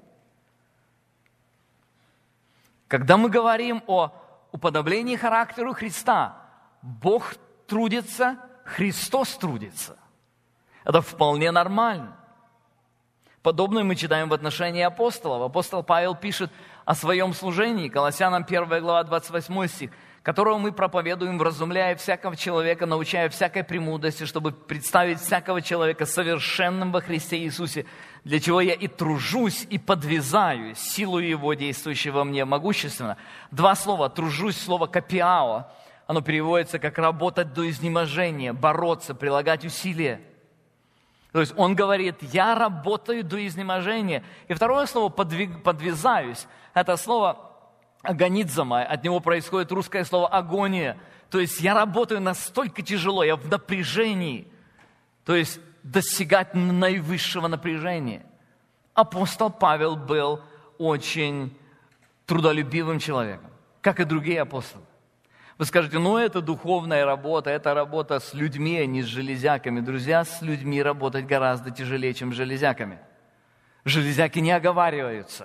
Когда мы говорим о уподоблении характеру Христа, Бог трудится, Христос трудится. Это вполне нормально. Подобное мы читаем в отношении апостолов. Апостол Павел пишет о своем служении, Колоссянам первая глава, двадцать восьмой стих, которого мы проповедуем, вразумляя всякого человека, научая всякой премудрости, чтобы представить всякого человека совершенным во Христе Иисусе, для чего я и тружусь, и подвязаюсь силою Его, действующей во мне могущественно. Два слова «тружусь», слово «капиао», оно переводится как «работать до изнеможения», «бороться», «прилагать усилия». То есть он говорит, я работаю до изнеможения. И второе слово «подвязаюсь», это слово агонизма, от него происходит русское слово агония. То есть я работаю настолько тяжело, я в напряжении. То есть достигать наивысшего напряжения. Апостол Павел был очень трудолюбивым человеком, как и другие апостолы. Вы скажете, ну это духовная работа, это работа с людьми, а не с железяками. Друзья, с людьми работать гораздо тяжелее, чем с железяками. Железяки не оговариваются.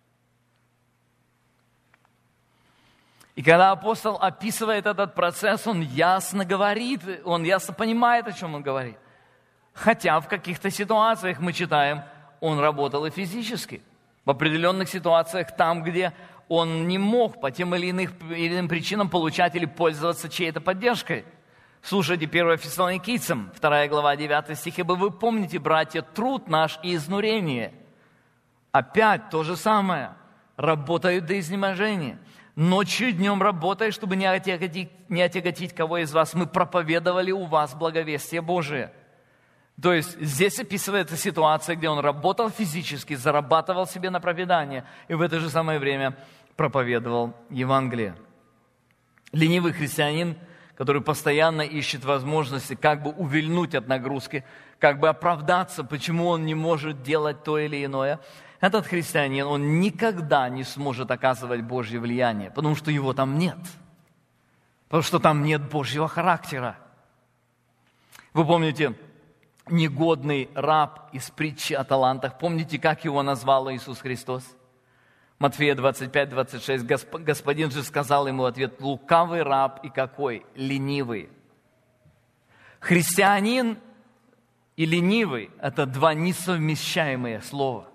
И когда апостол описывает этот процесс, он ясно говорит, он ясно понимает, о чем он говорит. Хотя в каких-то ситуациях мы читаем, он работал и физически. В определенных ситуациях там, где он не мог по тем или иным, или иным причинам получать или пользоваться чьей-то поддержкой. Слушайте первое Фессалоникийцам, вторая глава, девятый стих. «Ибо вы помните, братья, труд наш и изнурение». Опять то же самое. Работают до изнеможения. Ночью и днем работая, чтобы не отяготить, не отяготить кого из вас. Мы проповедовали у вас благовестие Божие. То есть здесь описывается ситуация, где он работал физически, зарабатывал себе на пропитание и в это же самое время проповедовал Евангелие. Ленивый христианин, который постоянно ищет возможности как бы увильнуть от нагрузки, как бы оправдаться, почему он не может делать то или иное, этот христианин, он никогда не сможет оказывать Божье влияние, потому что его там нет, потому что там нет Божьего характера. Вы помните негодный раб из притчи о талантах. Помните, как его назвал Иисус Христос? Матфея двадцать пять двадцать шесть. Господин же сказал ему в ответ: лукавый раб и какой? Ленивый. Христианин и ленивый – это два несовмещаемые слова.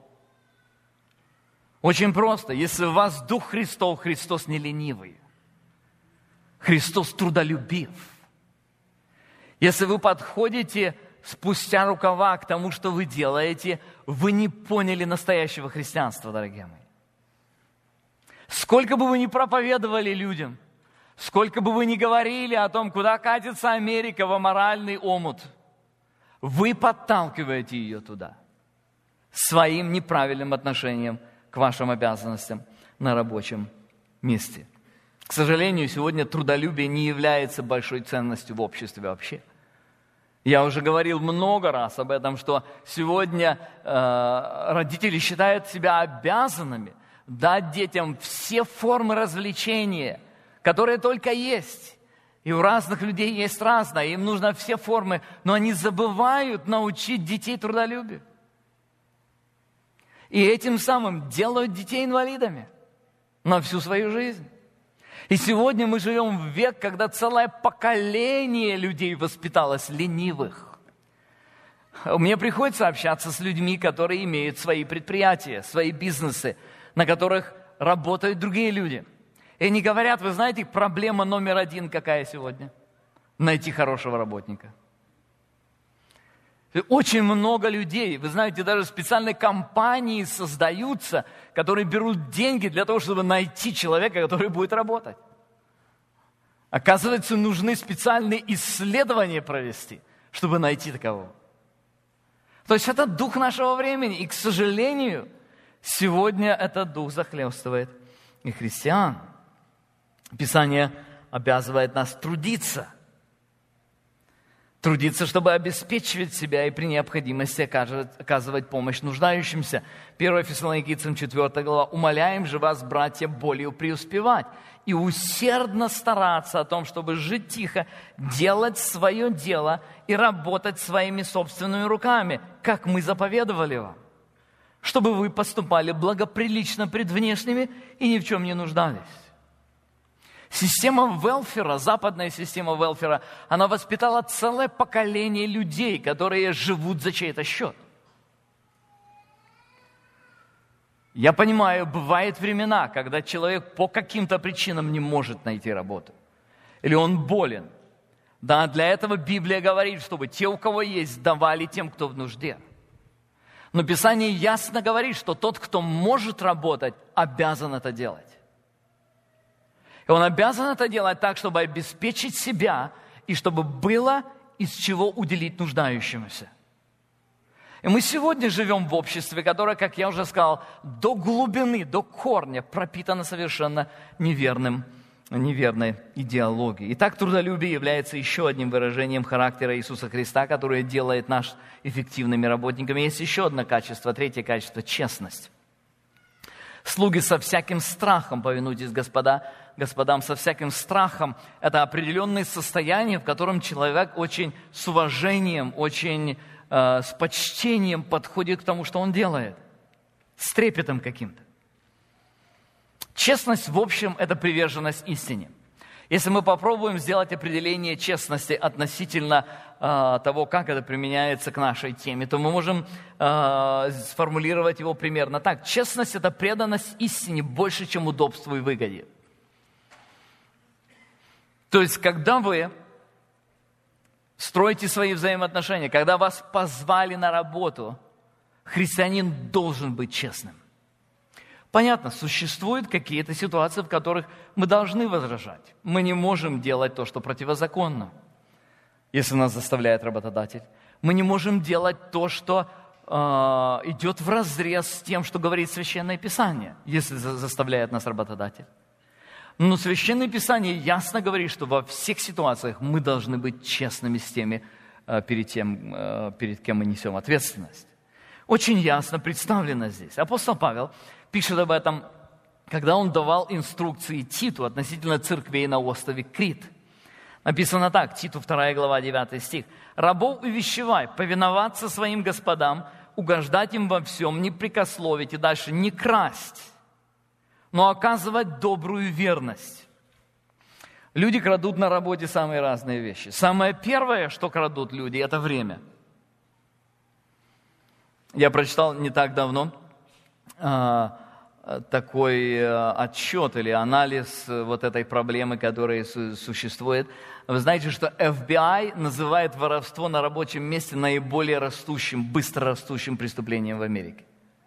Очень просто. Если у вас Дух Христов, Христос не ленивый. Христос трудолюбив. Если вы подходите спустя рукава к тому, что вы делаете, вы не поняли настоящего христианства, дорогие мои. Сколько бы вы ни проповедовали людям, сколько бы вы ни говорили о том, куда катится Америка в аморальный омут, вы подталкиваете ее туда своим неправильным отношением к вашим обязанностям на рабочем месте. К сожалению, сегодня трудолюбие не является большой ценностью в обществе вообще. Я уже говорил много раз об этом, что сегодня э, родители считают себя обязанными дать детям все формы развлечения, которые только есть. И у разных людей есть разное, им нужно все формы, но они забывают научить детей трудолюбию. И этим самым делают детей инвалидами на всю свою жизнь. И сегодня мы живем в век, когда целое поколение людей воспиталось ленивых. Мне приходится общаться с людьми, которые имеют свои предприятия, свои бизнесы, на которых работают другие люди. И они говорят, вы знаете, проблема номер один какая сегодня? Найти хорошего работника. Очень много людей, вы знаете, даже специальные компании создаются, которые берут деньги для того, чтобы найти человека, который будет работать. Оказывается, нужны специальные исследования провести, чтобы найти такового. То есть это дух нашего времени. И, к сожалению, сегодня этот дух захлестывает и христиан. Писание обязывает нас трудиться. Трудиться, чтобы обеспечивать себя и при необходимости оказывать, оказывать помощь нуждающимся. первое Фессалоникийцам четвёртая глава. «Умоляем же вас, братья, более преуспевать и усердно стараться о том, чтобы жить тихо, делать свое дело и работать своими собственными руками, как мы заповедовали вам, чтобы вы поступали благоприлично пред внешними и ни в чем не нуждались». Система велфера, западная система велфера, она воспитала целое поколение людей, которые живут за чей-то счет. Я понимаю, бывают времена, когда человек по каким-то причинам не может найти работу. Или он болен. Да, для этого Библия говорит, чтобы те, у кого есть, давали тем, кто в нужде. Но Писание ясно говорит, что тот, кто может работать, обязан это делать. И он обязан это делать так, чтобы обеспечить себя и чтобы было из чего уделить нуждающемуся. И мы сегодня живем в обществе, которое, как я уже сказал, до глубины, до корня пропитано совершенно неверным, неверной идеологией. Итак, трудолюбие является еще одним выражением характера Иисуса Христа, которое делает нас эффективными работниками. Есть еще одно качество, третье качество – честность. Слуги, со всяким страхом повинуйтесь, господа, господам со всяким страхом. Это определенное состояние, в котором человек очень с уважением, очень э, с почтением подходит к тому, что он делает. С трепетом каким-то. Честность, в общем, это приверженность истине. Если мы попробуем сделать определение честности относительно э, того, как это применяется к нашей теме, то мы можем э, сформулировать его примерно так. Честность – это преданность истине больше, чем удобству и выгоде. То есть, когда вы строите свои взаимоотношения, когда вас позвали на работу, христианин должен быть честным. Понятно, существуют какие-то ситуации, в которых мы должны возражать. Мы не можем делать то, что противозаконно, если нас заставляет работодатель. Мы не можем делать то, что э, идет вразрез с тем, что говорит Священное Писание, если за- заставляет нас работодатель. Но Священное Писание ясно говорит, что во всех ситуациях мы должны быть честными с теми, э, перед, тем, э, перед кем мы несем ответственность. Очень ясно представлено здесь. Апостол Павел пишет об этом, когда он давал инструкции Титу относительно церквей на острове Крит. Написано так, Титу вторая глава, девятый стих. «Рабов увещевай, повиноваться своим господам, угождать им во всем, не прекословить и дальше не красть, но оказывать добрую верность». Люди крадут на работе самые разные вещи. Самое первое, что крадут люди, это время. Я прочитал не так давно а, такой а, отчет или анализ вот этой проблемы, которая су- существует. Вы знаете, что эф би ай называет воровство на рабочем месте наиболее растущим, быстро растущим преступлением в Америке.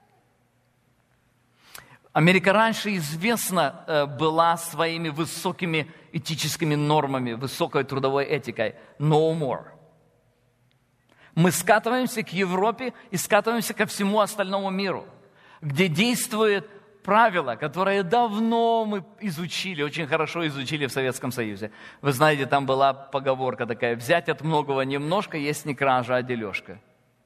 Америка раньше известна э, была своими высокими этическими нормами, высокой трудовой этикой. No more. Мы скатываемся к Европе и скатываемся ко всему остальному миру, где действует правило, которое давно мы изучили, очень хорошо изучили в Советском Союзе. Вы знаете, там была поговорка такая: взять от многого немножко, есть не кража, а дележка.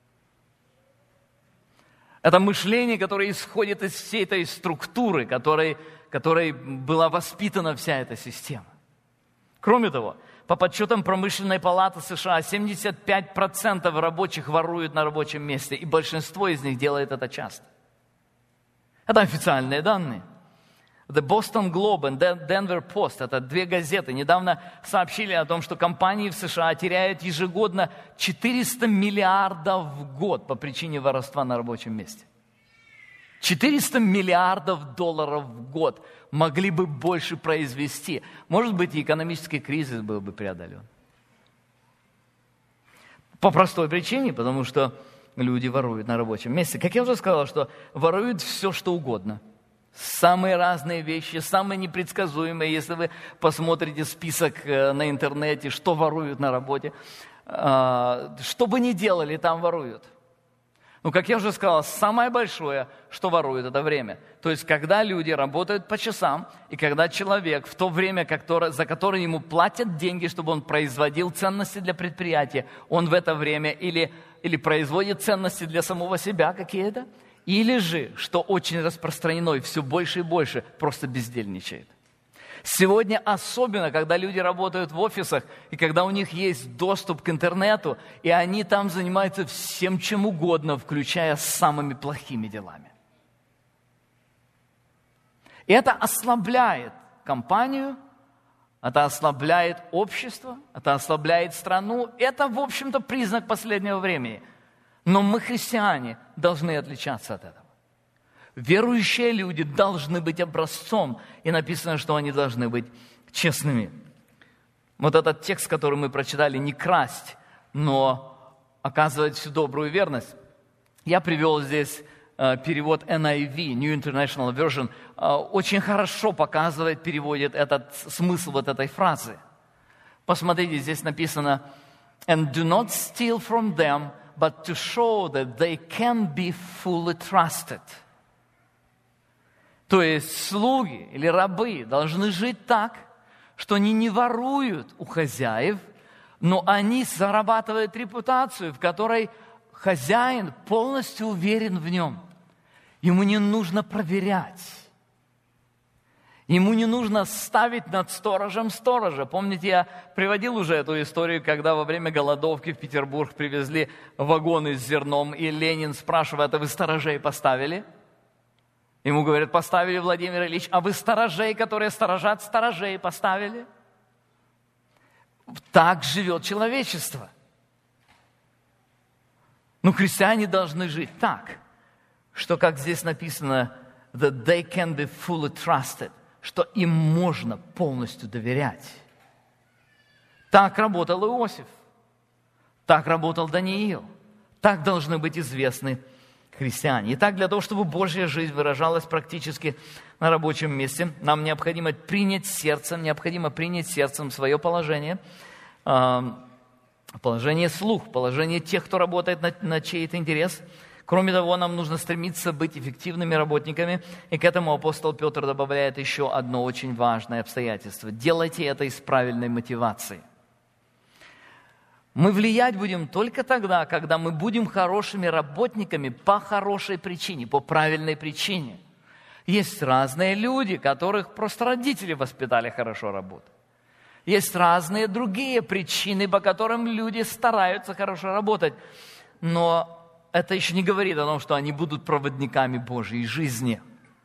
Это мышление, которое исходит из всей этой структуры, которой, которой была воспитана вся эта система. Кроме того, по подсчетам Промышленной палаты США, семьдесят пять процентов рабочих воруют на рабочем месте, и большинство из них делает это часто. Это официальные данные. The Boston Globe и Denver Post, это две газеты, недавно сообщили о том, что компании в США теряют ежегодно четыреста миллиардов в год по причине воровства на рабочем месте. четыреста миллиардов долларов в год могли бы больше произвести. Может быть, и экономический кризис был бы преодолен. По простой причине, потому что люди воруют на рабочем месте. Как я уже сказал, что воруют все, что угодно. Самые разные вещи, самые непредсказуемые. Если вы посмотрите список на интернете, что воруют на работе, что бы ни делали, там воруют. Ну, как я уже сказал, самое большое, что воруют, это время. То есть, когда люди работают по часам, и когда человек в то время, за которое ему платят деньги, чтобы он производил ценности для предприятия, он в это время или, или производит ценности для самого себя какие-то, или же, что очень распространено и все больше и больше, просто бездельничает. Сегодня особенно, когда люди работают в офисах, и когда у них есть доступ к интернету, и они там занимаются всем чем угодно, включая самыми плохими делами. И это ослабляет компанию, это ослабляет общество, это ослабляет страну. Это, в общем-то, признак последнего времени. Но мы, христиане, должны отличаться от этого. Верующие люди должны быть образцом, и написано, что они должны быть честными. Вот этот текст, который мы прочитали, не красть, но оказывать всю добрую верность. Я привел здесь э, перевод эн ай ви, New International Version, э, очень хорошо показывает, переводит этот смысл вот этой фразы. Посмотрите, здесь написано: «And do not steal from them, but to show that they can be fully trusted». То есть слуги или рабы должны жить так, что они не воруют у хозяев, но они зарабатывают репутацию, в которой хозяин полностью уверен в нем. Ему не нужно проверять. Ему не нужно ставить над сторожем сторожа. Помните, я приводил уже эту историю, когда во время голодовки в Петербург привезли вагоны с зерном, и Ленин спрашивает: а вы сторожей поставили? Ему говорят: поставили, Владимир Ильич. А вы сторожей, которые сторожат сторожей, поставили? Так живет человечество. Но христиане должны жить так, что, как здесь написано, that they can be fully trusted, что им можно полностью доверять. Так работал Иосиф, так работал Даниил, так должны быть известны христиане. Итак, для того, чтобы Божья жизнь выражалась практически на рабочем месте, нам необходимо принять сердцем, необходимо принять сердцем свое положение, положение слух, положение тех, кто работает на, на чей-то интерес. Кроме того, нам нужно стремиться быть эффективными работниками, и к этому апостол Петр добавляет еще одно очень важное обстоятельство. Делайте это из правильной мотивации. Мы влиять будем только тогда, когда мы будем хорошими работниками по хорошей причине, по правильной причине. Есть разные люди, которых просто родители воспитали хорошо работать. Есть разные другие причины, по которым люди стараются хорошо работать. Но это еще не говорит о том, что они будут проводниками Божьей жизни.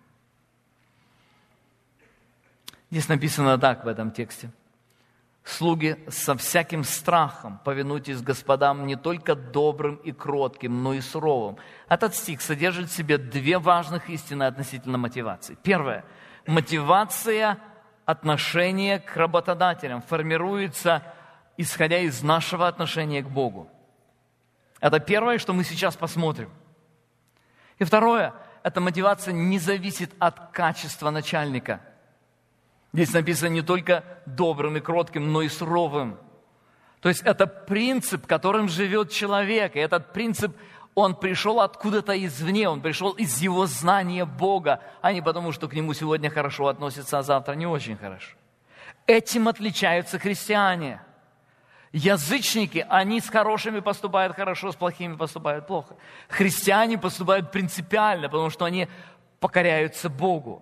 Здесь написано так в этом тексте. «Слуги, со всяким страхом повинуйтесь господам не только добрым и кротким, но и суровым». Этот стих содержит в себе две важных истины относительно мотивации. Первое. Мотивация отношения к работодателям формируется, исходя из нашего отношения к Богу. Это первое, что мы сейчас посмотрим. И второе. Эта мотивация не зависит от качества начальника. Здесь написано не только добрым и кротким, но и суровым. То есть это принцип, которым живет человек. И этот принцип, Он пришел откуда-то извне, он пришел из его знания Бога, а не потому, что к нему сегодня хорошо относятся, а завтра не очень хорошо. Этим отличаются христиане. Язычники, они с хорошими поступают хорошо, с плохими поступают плохо. Христиане поступают принципиально, потому что они покоряются Богу.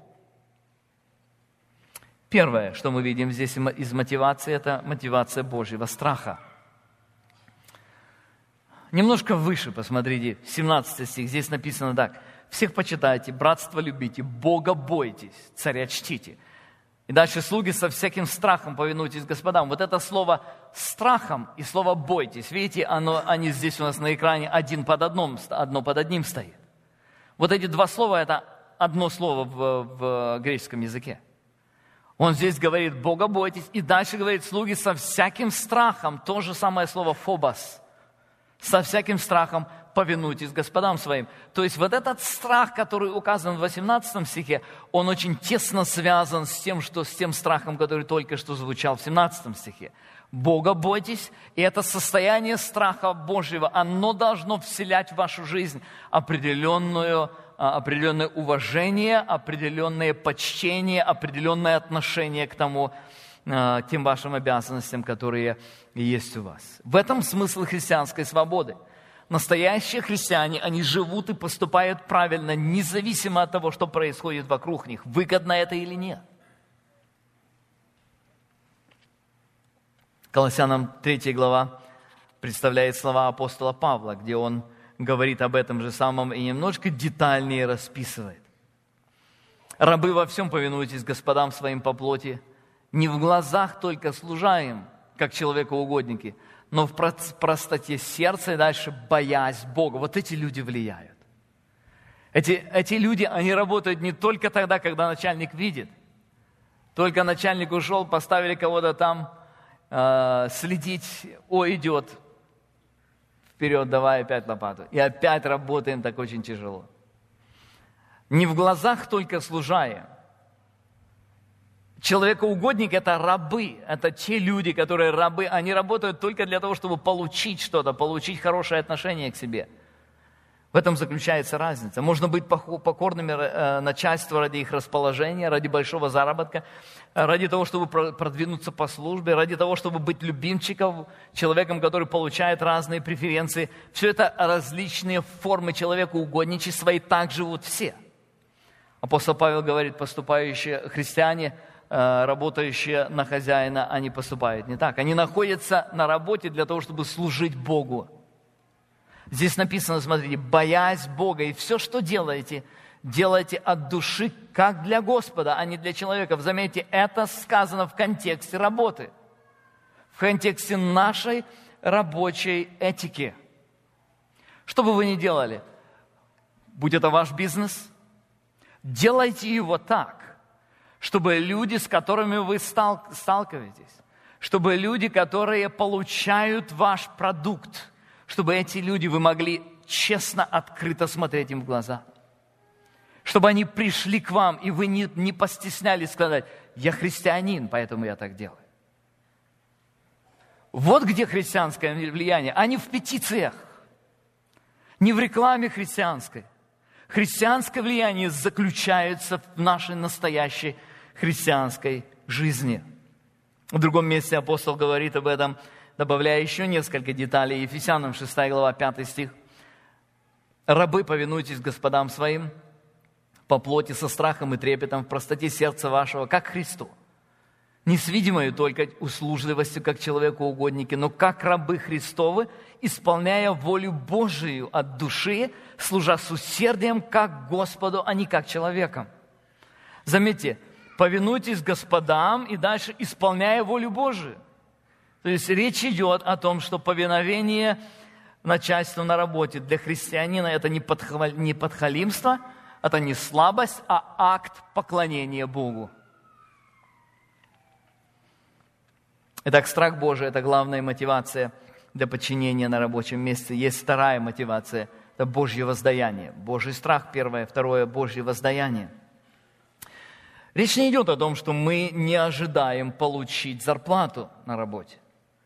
Первое, что мы видим здесь из мотивации, это мотивация Божьего страха. Немножко выше, посмотрите, семнадцатый стих, здесь написано так. «Всех почитайте, братство любите, Бога бойтесь, царя чтите». И дальше слуги со всяким страхом повинуйтесь господам. Вот это слово «страхом» и слово «бойтесь», видите, оно, они здесь у нас на экране один под одном, одно под одним стоит. Вот эти два слова – это одно слово в, в греческом языке. Он здесь говорит «Бога бойтесь», и дальше говорит «слуги со всяким страхом», то же самое слово «фобос». Со всяким страхом повинуйтесь господам своим. То есть вот этот страх, который указан в восемнадцатом стихе, он очень тесно связан с тем, что, с тем страхом, который только что звучал в семнадцатом стихе. Бога бойтесь, и это состояние страха Божьего, оно должно вселять в вашу жизнь определенную, определенное уважение, определенное почтение, определенное отношение к тому, к тем вашим обязанностям, которые есть у вас. В этом смысл христианской свободы. Настоящие христиане, они живут и поступают правильно, независимо от того, что происходит вокруг них, выгодно это или нет. Колоссянам третья глава представляет слова апостола Павла, где он говорит об этом же самом и немножко детальнее расписывает. «Рабы, во всем повинуйтесь господам своим по плоти, не в глазах только служа им, как человекоугодники, но в простоте сердца и дальше боясь Бога». Вот эти люди влияют. Эти, эти люди, они работают не только тогда, когда начальник видит. Только начальник ушел, поставили кого-то там э, следить, о, идет, вперед, давай опять лопату. И опять работаем так очень тяжело. Не в глазах только служа им. Человекоугодник – это рабы, это те люди, которые рабы, они работают только для того, чтобы получить что-то, получить хорошее отношение к себе. В этом заключается разница. Можно быть покорными начальству ради их расположения, ради большого заработка, ради того, чтобы продвинуться по службе, ради того, чтобы быть любимчиком, человеком, который получает разные преференции. Все это различные формы человекоугодничества, и так живут все. Апостол Павел говорит, поступающие христиане, работающие на хозяина, они поступают не так. Они находятся на работе для того, чтобы служить Богу. Здесь написано, смотрите, боясь Бога. И все, что делаете, делайте от души, как для Господа, а не для человека. Заметьте, это сказано в контексте работы. В контексте нашей рабочей этики. Что бы вы ни делали, будь это ваш бизнес, делайте его так, чтобы люди, с которыми вы сталкиваетесь, чтобы люди, которые получают ваш продукт, чтобы эти люди, вы могли честно, открыто смотреть им в глаза. Чтобы они пришли к вам, и вы не, не постеснялись сказать, я христианин, поэтому я так делаю. Вот где христианское влияние, а не в петициях, не в рекламе христианской. Христианское влияние заключается в нашей настоящей христианской жизни. В другом месте апостол говорит об этом, добавляя еще несколько деталей. Ефесянам шестая глава, пятый стих. «Рабы, повинуйтесь господам своим по плоти со страхом и трепетом в простоте сердца вашего, как Христу, не с видимой только услужливостью, как человекоугодники, но как рабы Христовы, исполняя волю Божию от души, служа с усердием, как Господу, а не как человеком». Заметьте, повинуйтесь господам и дальше исполняя волю Божию. То есть речь идет о том, что повиновение начальству на работе для христианина – это не подхалимство, это не слабость, а акт поклонения Богу. Итак, страх Божий – это главная мотивация для подчинения на рабочем месте. Есть вторая мотивация – это Божье воздаяние. Божий страх – первое, второе – Божье воздаяние. Речь не идет о том, что мы не ожидаем получить зарплату на работе.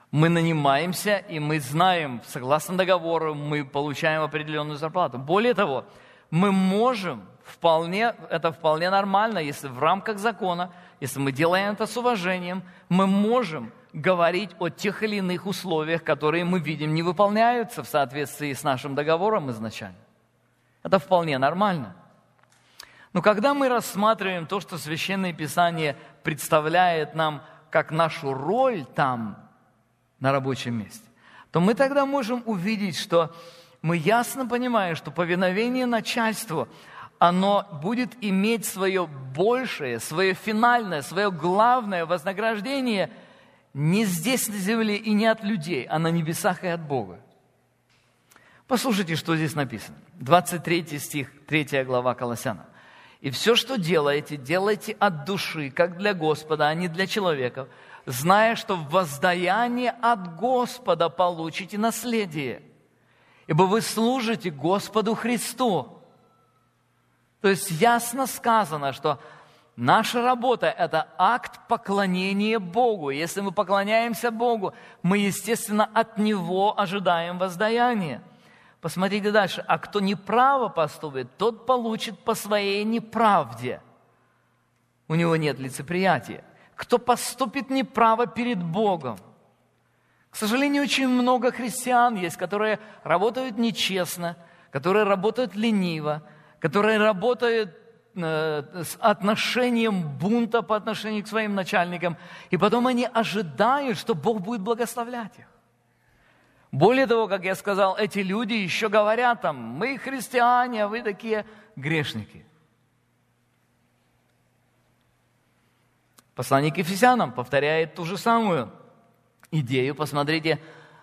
Мы нанимаемся, и мы знаем, согласно договору, мы получаем определенную зарплату. Более того, мы можем, вполне, это вполне нормально, если в рамках закона, если мы делаем это с уважением, мы можем говорить о тех или иных условиях, которые мы видим не выполняются в соответствии с нашим договором изначально. Это вполне нормально. Но когда мы рассматриваем то, что Священное Писание представляет нам как нашу роль там, на рабочем месте, то мы тогда можем увидеть, что мы ясно понимаем, что повиновение начальству, оно будет иметь свое большее, свое финальное, свое главное вознаграждение не здесь на земле и не от людей, а на небесах и от Бога. Послушайте, что здесь написано. двадцать третий стих, третья глава Колоссянам. «И все, что делаете, делайте от души, как для Господа, а не для человеков, зная, что в воздаянии от Господа получите наследие, ибо вы служите Господу Христу». То есть ясно сказано, что наша работа – это акт поклонения Богу. Если мы поклоняемся Богу, мы, естественно, от Него ожидаем воздаяния. Посмотрите дальше. «А кто неправо поступит, тот получит по своей неправде». У него нет лицеприятия. Кто поступит неправо перед Богом. К сожалению, очень много христиан есть, которые работают нечестно, которые работают лениво, которые работают э, с отношением бунта по отношению к своим начальникам, и потом они ожидают, что Бог будет благословлять их. Более того, как я сказал, эти люди еще говорят там: мы христиане, а вы такие грешники. Послание к Ефесянам повторяет ту же самую идею. Посмотрите,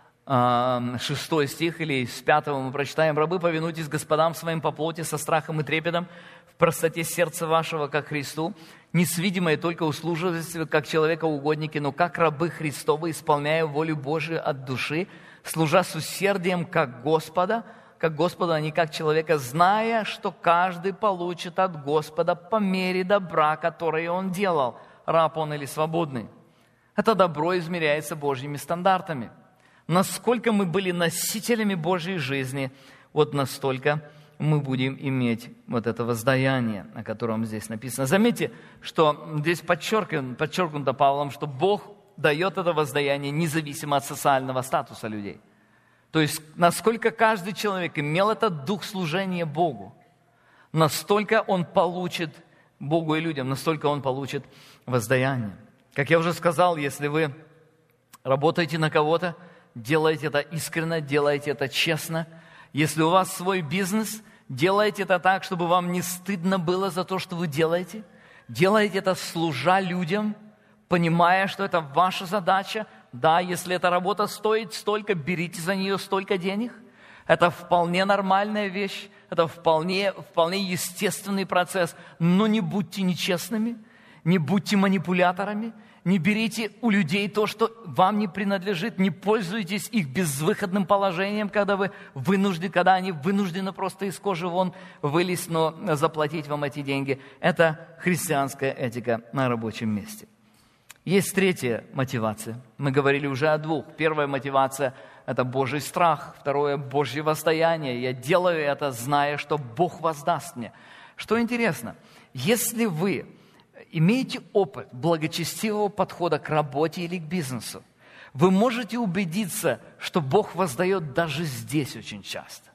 шестой стих, или с пятого мы прочитаем: «Рабы, повинуйтесь господам своим по плоти со страхом и трепетом, в простоте сердца вашего, как Христу, не с видимой только услужливостью, как человека-угодники, но как рабы Христовы, исполняя волю Божию от души, служа с усердием, как Господа, как Господа, а не как человека, зная, что каждый получит от Господа по мере добра, которое он делал, раб он или свободный». Это добро измеряется Божьими стандартами. Насколько мы были носителями Божьей жизни, вот настолько мы будем иметь вот это воздаяние, о котором здесь написано. Заметьте, что здесь подчеркнуто, подчеркнуто Павлом, что Бог дает это воздаяние независимо от социального статуса людей. То есть, насколько каждый человек имел этот дух служения Богу, настолько он получит Богу и людям, настолько он получит воздаяние. Как я уже сказал, если вы работаете на кого-то, делайте это искренне, делайте это честно. Если у вас свой бизнес, делайте это так, чтобы вам не стыдно было за то, что вы делаете. Делайте это, служа людям, понимая, что это ваша задача. Да, если эта работа стоит столько, берите за нее столько денег. Это вполне нормальная вещь, это вполне, вполне естественный процесс. Но не будьте нечестными, не будьте манипуляторами, не берите у людей то, что вам не принадлежит, не пользуйтесь их безвыходным положением, когда вы вынуждены, когда они вынуждены просто из кожи вон вылезть, но заплатить вам эти деньги. Это христианская этика на рабочем месте. Есть третья мотивация. Мы говорили уже о двух. Первая мотивация – это Божий страх. Второе – Божье воздаяние. Я делаю это, зная, что Бог воздаст мне. Что интересно, если вы имеете опыт благочестивого подхода к работе или к бизнесу, вы можете убедиться, что Бог воздает даже здесь очень часто.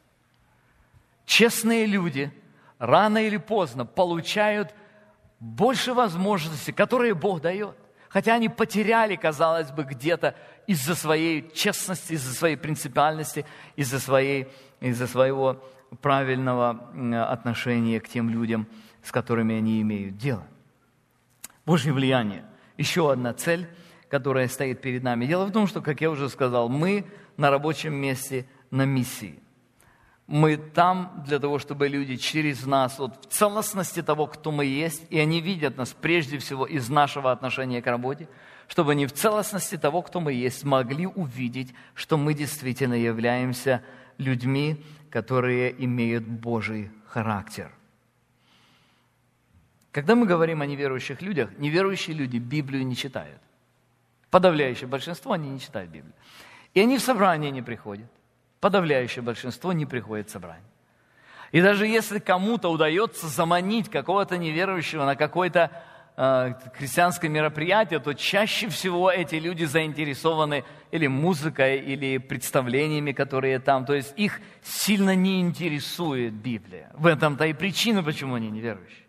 Честные люди рано или поздно получают больше возможностей, которые Бог дает. Хотя они потеряли, казалось бы, где-то из-за своей честности, из-за своей принципиальности, из-за, своей, из-за своего правильного отношения к тем людям, с которыми они имеют дело. Божье влияние. Еще одна цель, которая стоит перед нами. Дело в том, что, как я уже сказал, мы на рабочем месте на миссии. Мы там для того, чтобы люди через нас, вот в целостности того, кто мы есть, и они видят нас прежде всего из нашего отношения к работе, чтобы они в целостности того, кто мы есть, могли увидеть, что мы действительно являемся людьми, которые имеют Божий характер. Когда мы говорим о неверующих людях, неверующие люди Библию не читают. Подавляющее большинство, они не читают Библию. И они в собрание не приходят. Подавляющее большинство не приходит в собрание. И даже если кому-то удается заманить какого-то неверующего на какое-то э, христианское мероприятие, то чаще всего эти люди заинтересованы или музыкой, или представлениями, которые там. То есть их сильно не интересует Библия. В этом-то и причина, почему они неверующие.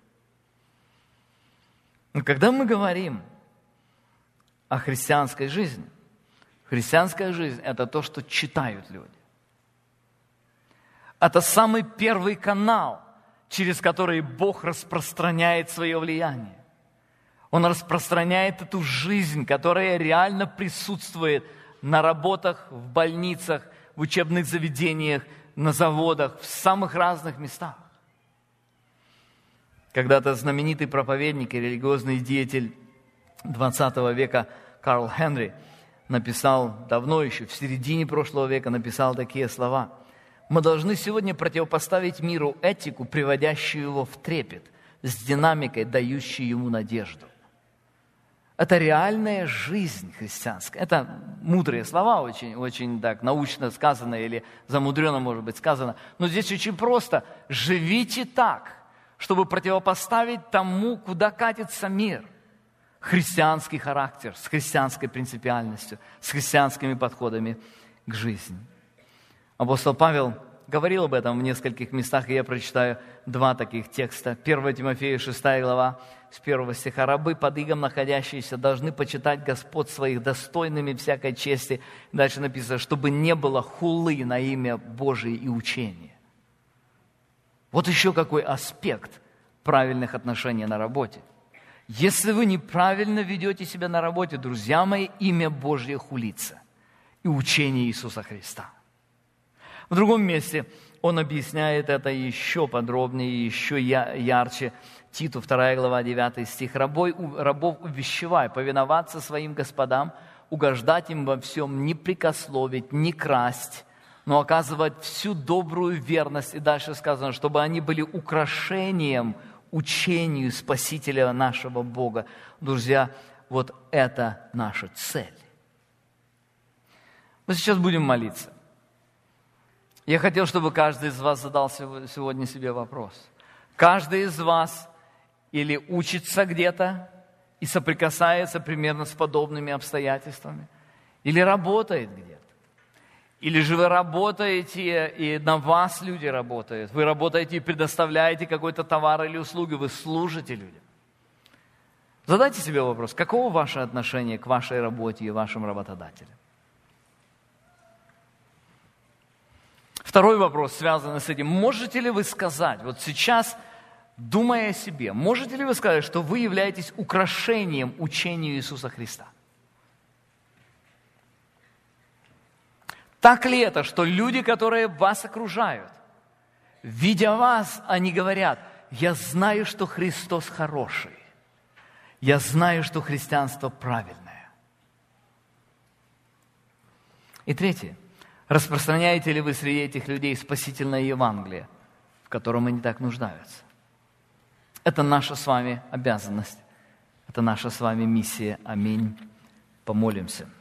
Но когда мы говорим о христианской жизни, христианская жизнь – это то, что читают люди. Это самый первый канал, через который Бог распространяет свое влияние. Он распространяет эту жизнь, которая реально присутствует на работах, в больницах, в учебных заведениях, на заводах, в самых разных местах. Когда-то знаменитый проповедник и религиозный деятель двадцатого века Карл Хенри написал давно еще, в середине прошлого века, написал такие слова. Мы должны сегодня противопоставить миру этику, приводящую его в трепет, с динамикой, дающей ему надежду. Это реальная жизнь христианская. Это мудрые слова, очень, очень так научно сказано или замудренно, может быть, сказано. Но здесь очень просто. Живите так, чтобы противопоставить тому, куда катится мир. Христианский характер, с христианской принципиальностью, с христианскими подходами к жизни. Апостол Павел говорил об этом в нескольких местах, и я прочитаю два таких текста. первое Тимофея, шестая глава, с первого стиха. «Рабы под игом находящиеся должны почитать господ своих достойными всякой чести». Дальше написано, чтобы не было хулы на имя Божие и учения. Вот еще какой аспект правильных отношений на работе. Если вы неправильно ведете себя на работе, друзья мои, имя Божье хулится и учение Иисуса Христа. В другом месте он объясняет это еще подробнее, еще ярче. Титу, вторая глава, девятый стих. «Рабой, рабов увещевай, повиноваться своим господам, угождать им во всем, не прекословить, не красть, но оказывать всю добрую верность». И дальше сказано, чтобы они были украшением учению Спасителя нашего Бога. Друзья, вот это наша цель. Мы сейчас будем молиться. Я хотел, чтобы каждый из вас задал сегодня себе вопрос. Каждый из вас или учится где-то и соприкасается примерно с подобными обстоятельствами, или работает где-то. Или же вы работаете, и на вас люди работают. Вы работаете и предоставляете какой-то товар или услуги, вы служите людям. Задайте себе вопрос, каково ваше отношение к вашей работе и вашим работодателям? Второй вопрос, связанный с этим. Можете ли вы сказать, вот сейчас, думая о себе, можете ли вы сказать, что вы являетесь украшением учению Иисуса Христа? Так ли это, что люди, которые вас окружают, видя вас, они говорят, я знаю, что Христос хороший, я знаю, что христианство правильное. И третье. Распространяете ли вы среди этих людей спасительное Евангелие, в котором они так нуждаются? Это наша с вами обязанность, это наша с вами миссия. Аминь. Помолимся.